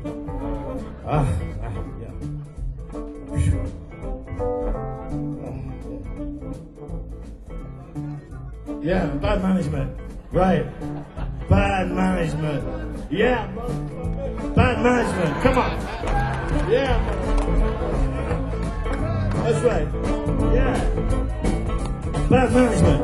Yeah, bad management. Right. Bad management. Yeah. Bad management. Come on. Yeah. That's right. Yeah. Bad management.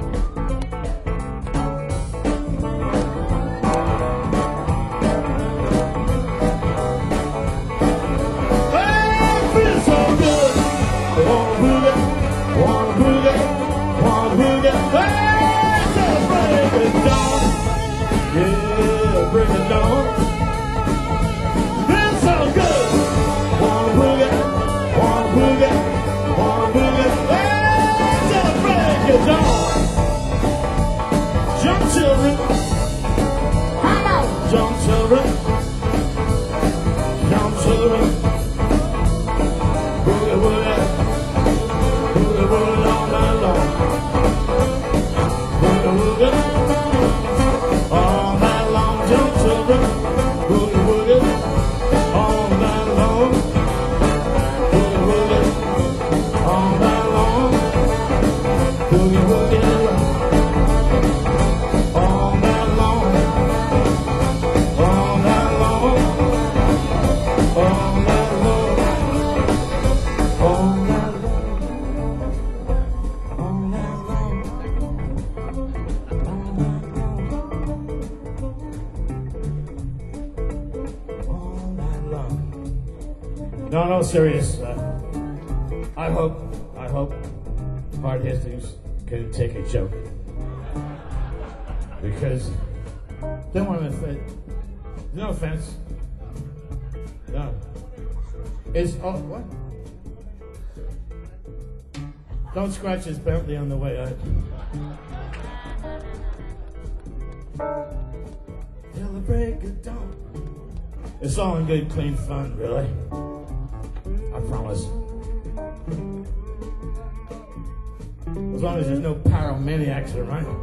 Bring it down. Feels so good. Wanna boogie, wanna boogie, wanna boogie. Let's celebrate it down. Jump children. Come on. Jump children. Jump children. Boogie woogie. Boogie woogie all night long. Boogie woogie. All night long, jump children, boogie woogie, all night long, boogie woogie, all night long, boogie woogie, all night long, all night long, all night long, all night long, all night long. No, serious. I hope Hard Hastings can take a joke. Because don't want to offend. No offense. No. It's what? Don't scratch his Bentley on the way out. Till the break of dawn. It's all in good, clean fun, really. I promise. As long as there's no pyromaniacs around.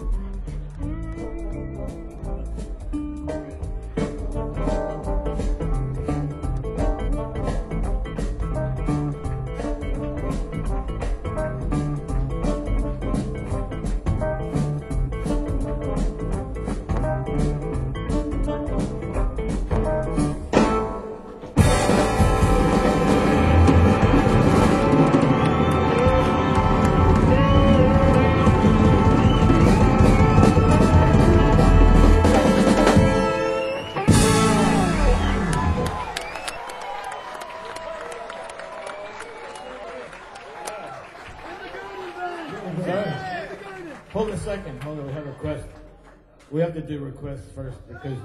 Hold a second. Hold on. We have a request. We have to do requests first because.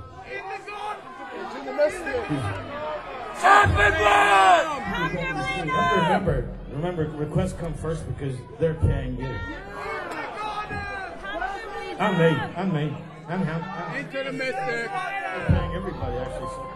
Remember, requests come first because they're paying you. I'm me. I'm him. Into the mystic. They're paying everybody actually. So.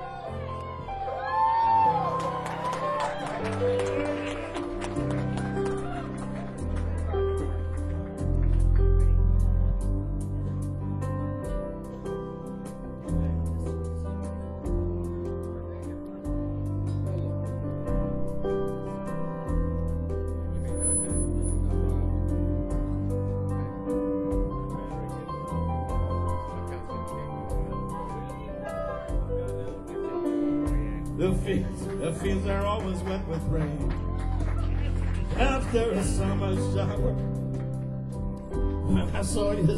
The fields are always wet with rain. After a summer shower, when I saw you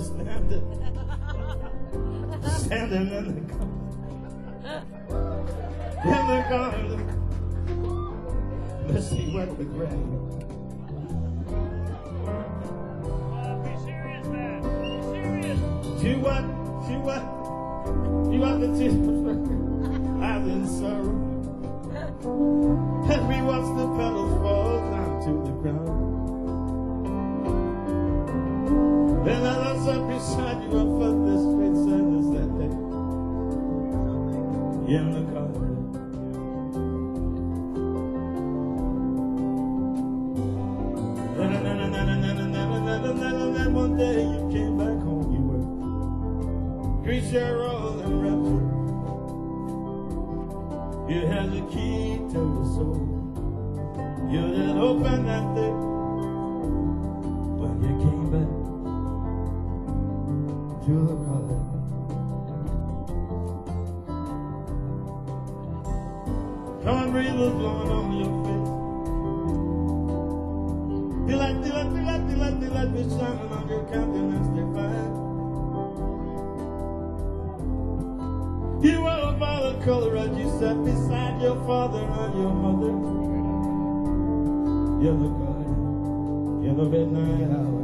standing in the garden, misty wet with rain. You want the tears I'm in sorrow. And we watch the petals fall down to the ground. And as I sat beside you, I felt this great sadness that day. In the garden. And one day you came back home, you were creature all in rapture. You had the key to your soul. You didn't open that day when you came back to the garden. Come on, breeze was blowing on your face. Delight was shining on your countenance divine. You were a violet color as you sat beside your father and your mother. In the garden, in the midnight hour.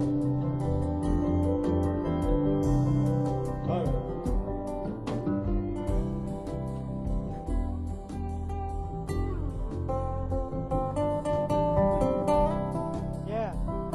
All right. Yeah.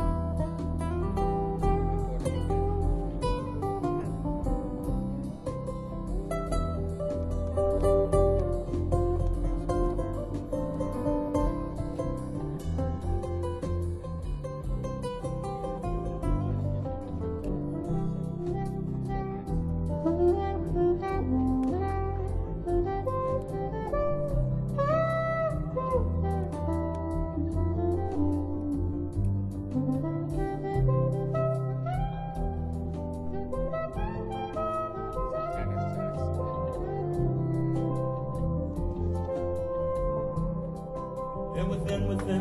And within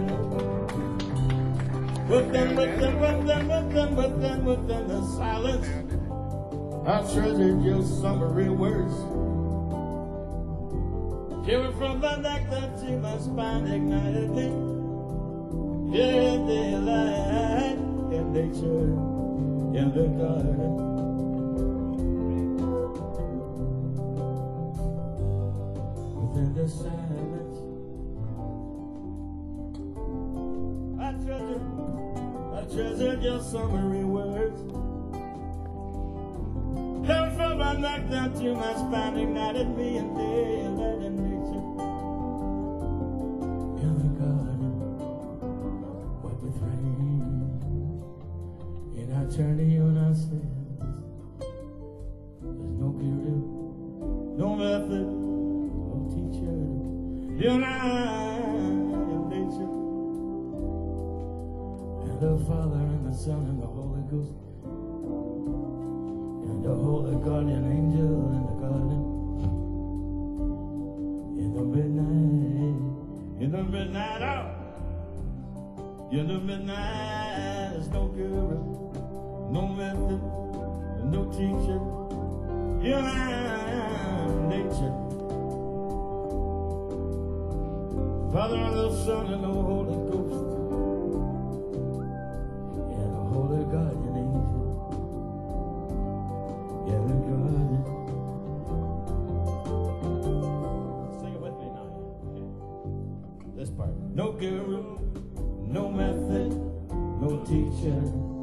the silence, I treasured your summary words. Came from the neck that to my spine ignited me. Yeah, daylight in nature, in the garden. Within the silence, I treasured your summary words. Came from my neck down to my spine, ignited me in daylight in nature. In the garden, wet with rain. In our journey on our sins, there's no guru, no method, no teacher. You're not in nature. And the Father and the Son and the Holy Ghost, and the holy guardian angel in the garden. In the midnight hour, in the midnight, there's no guru, no method, no teacher. You're not nature. Father and the Son and the Holy Ghost, and the holy guardian angel. Yeah, the garden. Sing it with me now. Okay. This part. No guru, no method, no teacher.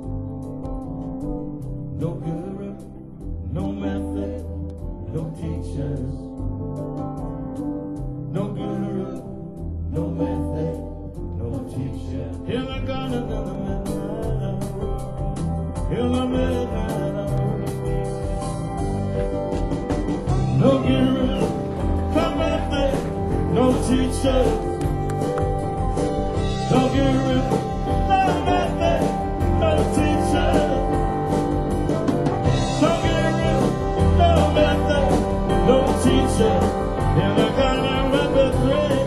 No guru, no method, no teachers. No guru, no method, no teacher. In the garden, in the midnight hour. In the midnight hour. No guru, no method, no teacher. No guru, no method, no teacher. No guru, no method, no teacher. In the garden with the rain.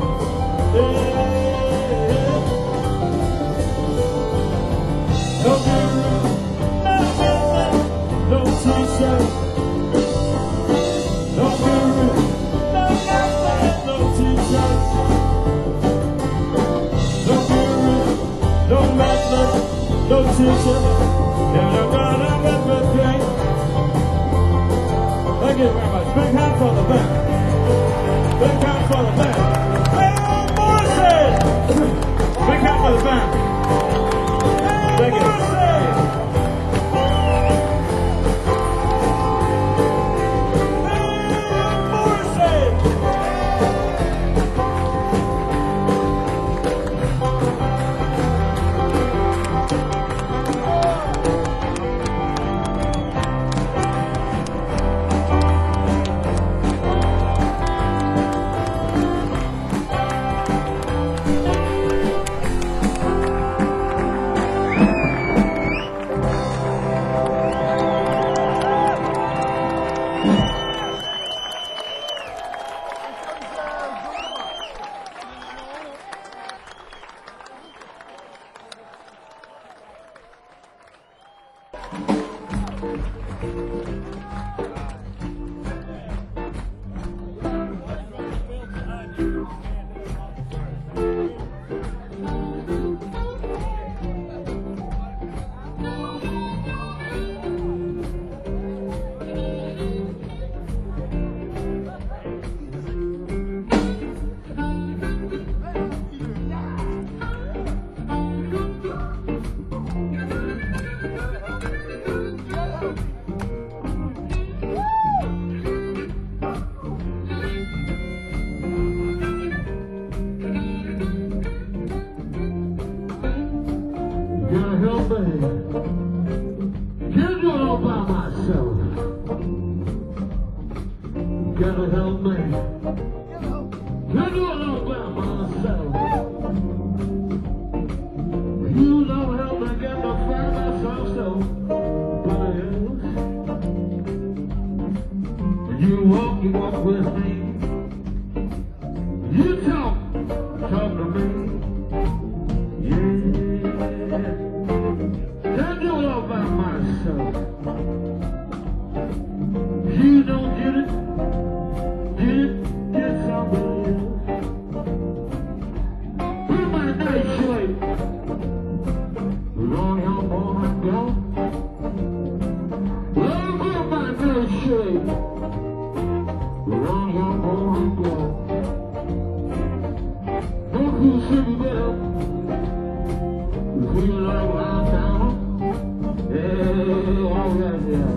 No guru, no method, no teacher. No guru, no method, no teacher. No guru, no method, no teacher. In the garden with the rain. Big hand for the band. Big hand for the band. Van Morrison! Big hand for the band. Thank you. Gotta help me. Can't do it all by myself. Gotta help me. Can't do it all by myself. You don't help me get to find myself so. But you walk with me. You talk to me. Can't do it all by myself. You don't get it. Get somebody else. Put my night shirt. Long I'm gonna go. Long put my night shirt. Long I'm gonna go. Don't you see me there? We love our town. Yeah, all right, yeah.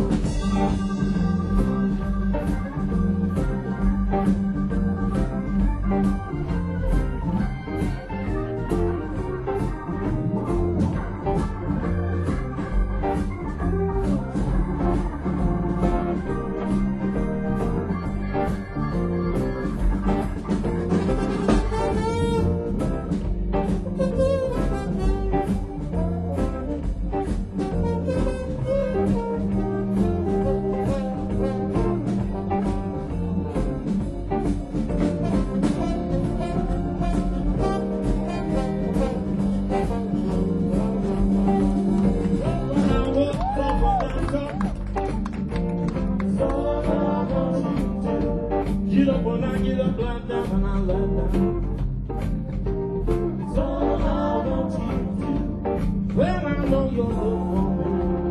Get up when I get up, lie down when I lie down. It's all I want you to do. Well, I know your love for me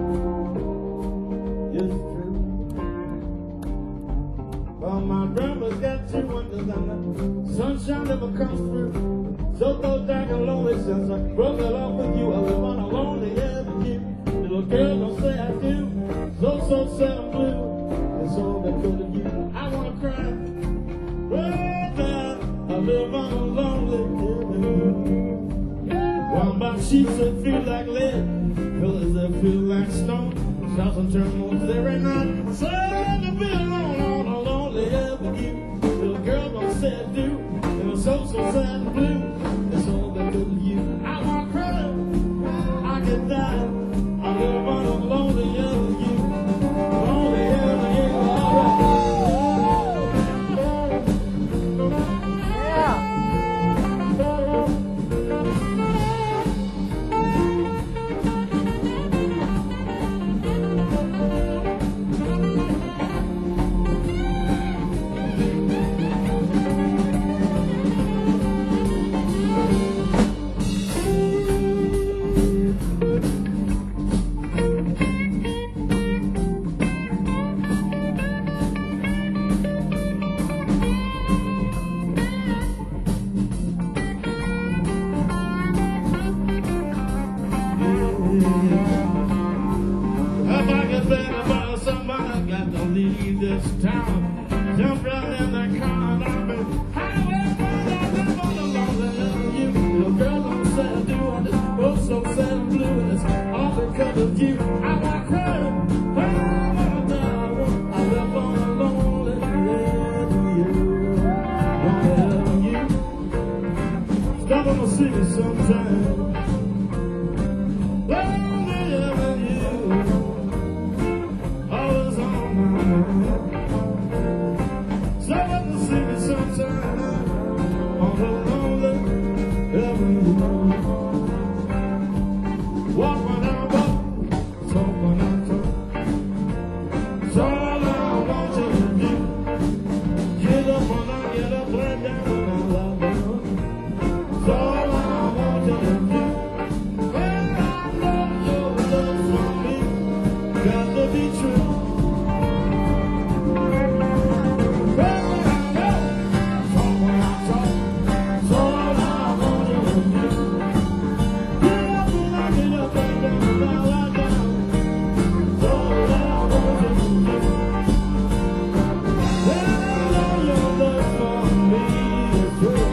is true. Well, my grandma's got two windows and the sunshine never comes through. So though dark and lonely since I broke it off with you, I live on a lonely avenue. Little girl, don't say I do. So sad and blue. It's all because of you. I wanna cry. Right now, I live on a lonely avenue. While my sheets that feel like lead, pillows that feel like stone, shouts and turmoils every night. Sad to be alone on a lonely avenue. Little girl don't say I do, and I'm so sad and blue. It's all because of you. I wanna cry, I can die. I live on a lonely avenue. Lonely avenue, alright. this town. Jump right in the car and I've been highway bound. I live on the lawn that love you. Little girl don't say I do. I just go so sad and blue. And it's all because of you. I want credit. I live on the lonely edge of you. Wanna love you. Stop on the city sometime. Lonely loving you. Always on my mind. Stop on the city sometime. On the lonely loving you. Walk when I walk. Talk when I talk. It's all I want you to do. Get up when I get up, lay down when I lie down. It's all I want you to do. When I know your love for me, got to be true. When I know, talk when I talk. It's all I want you to do. Get up when I get up, lay down when I lie down. It's all I want you to do. When I know your love for me is true.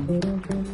Thank you.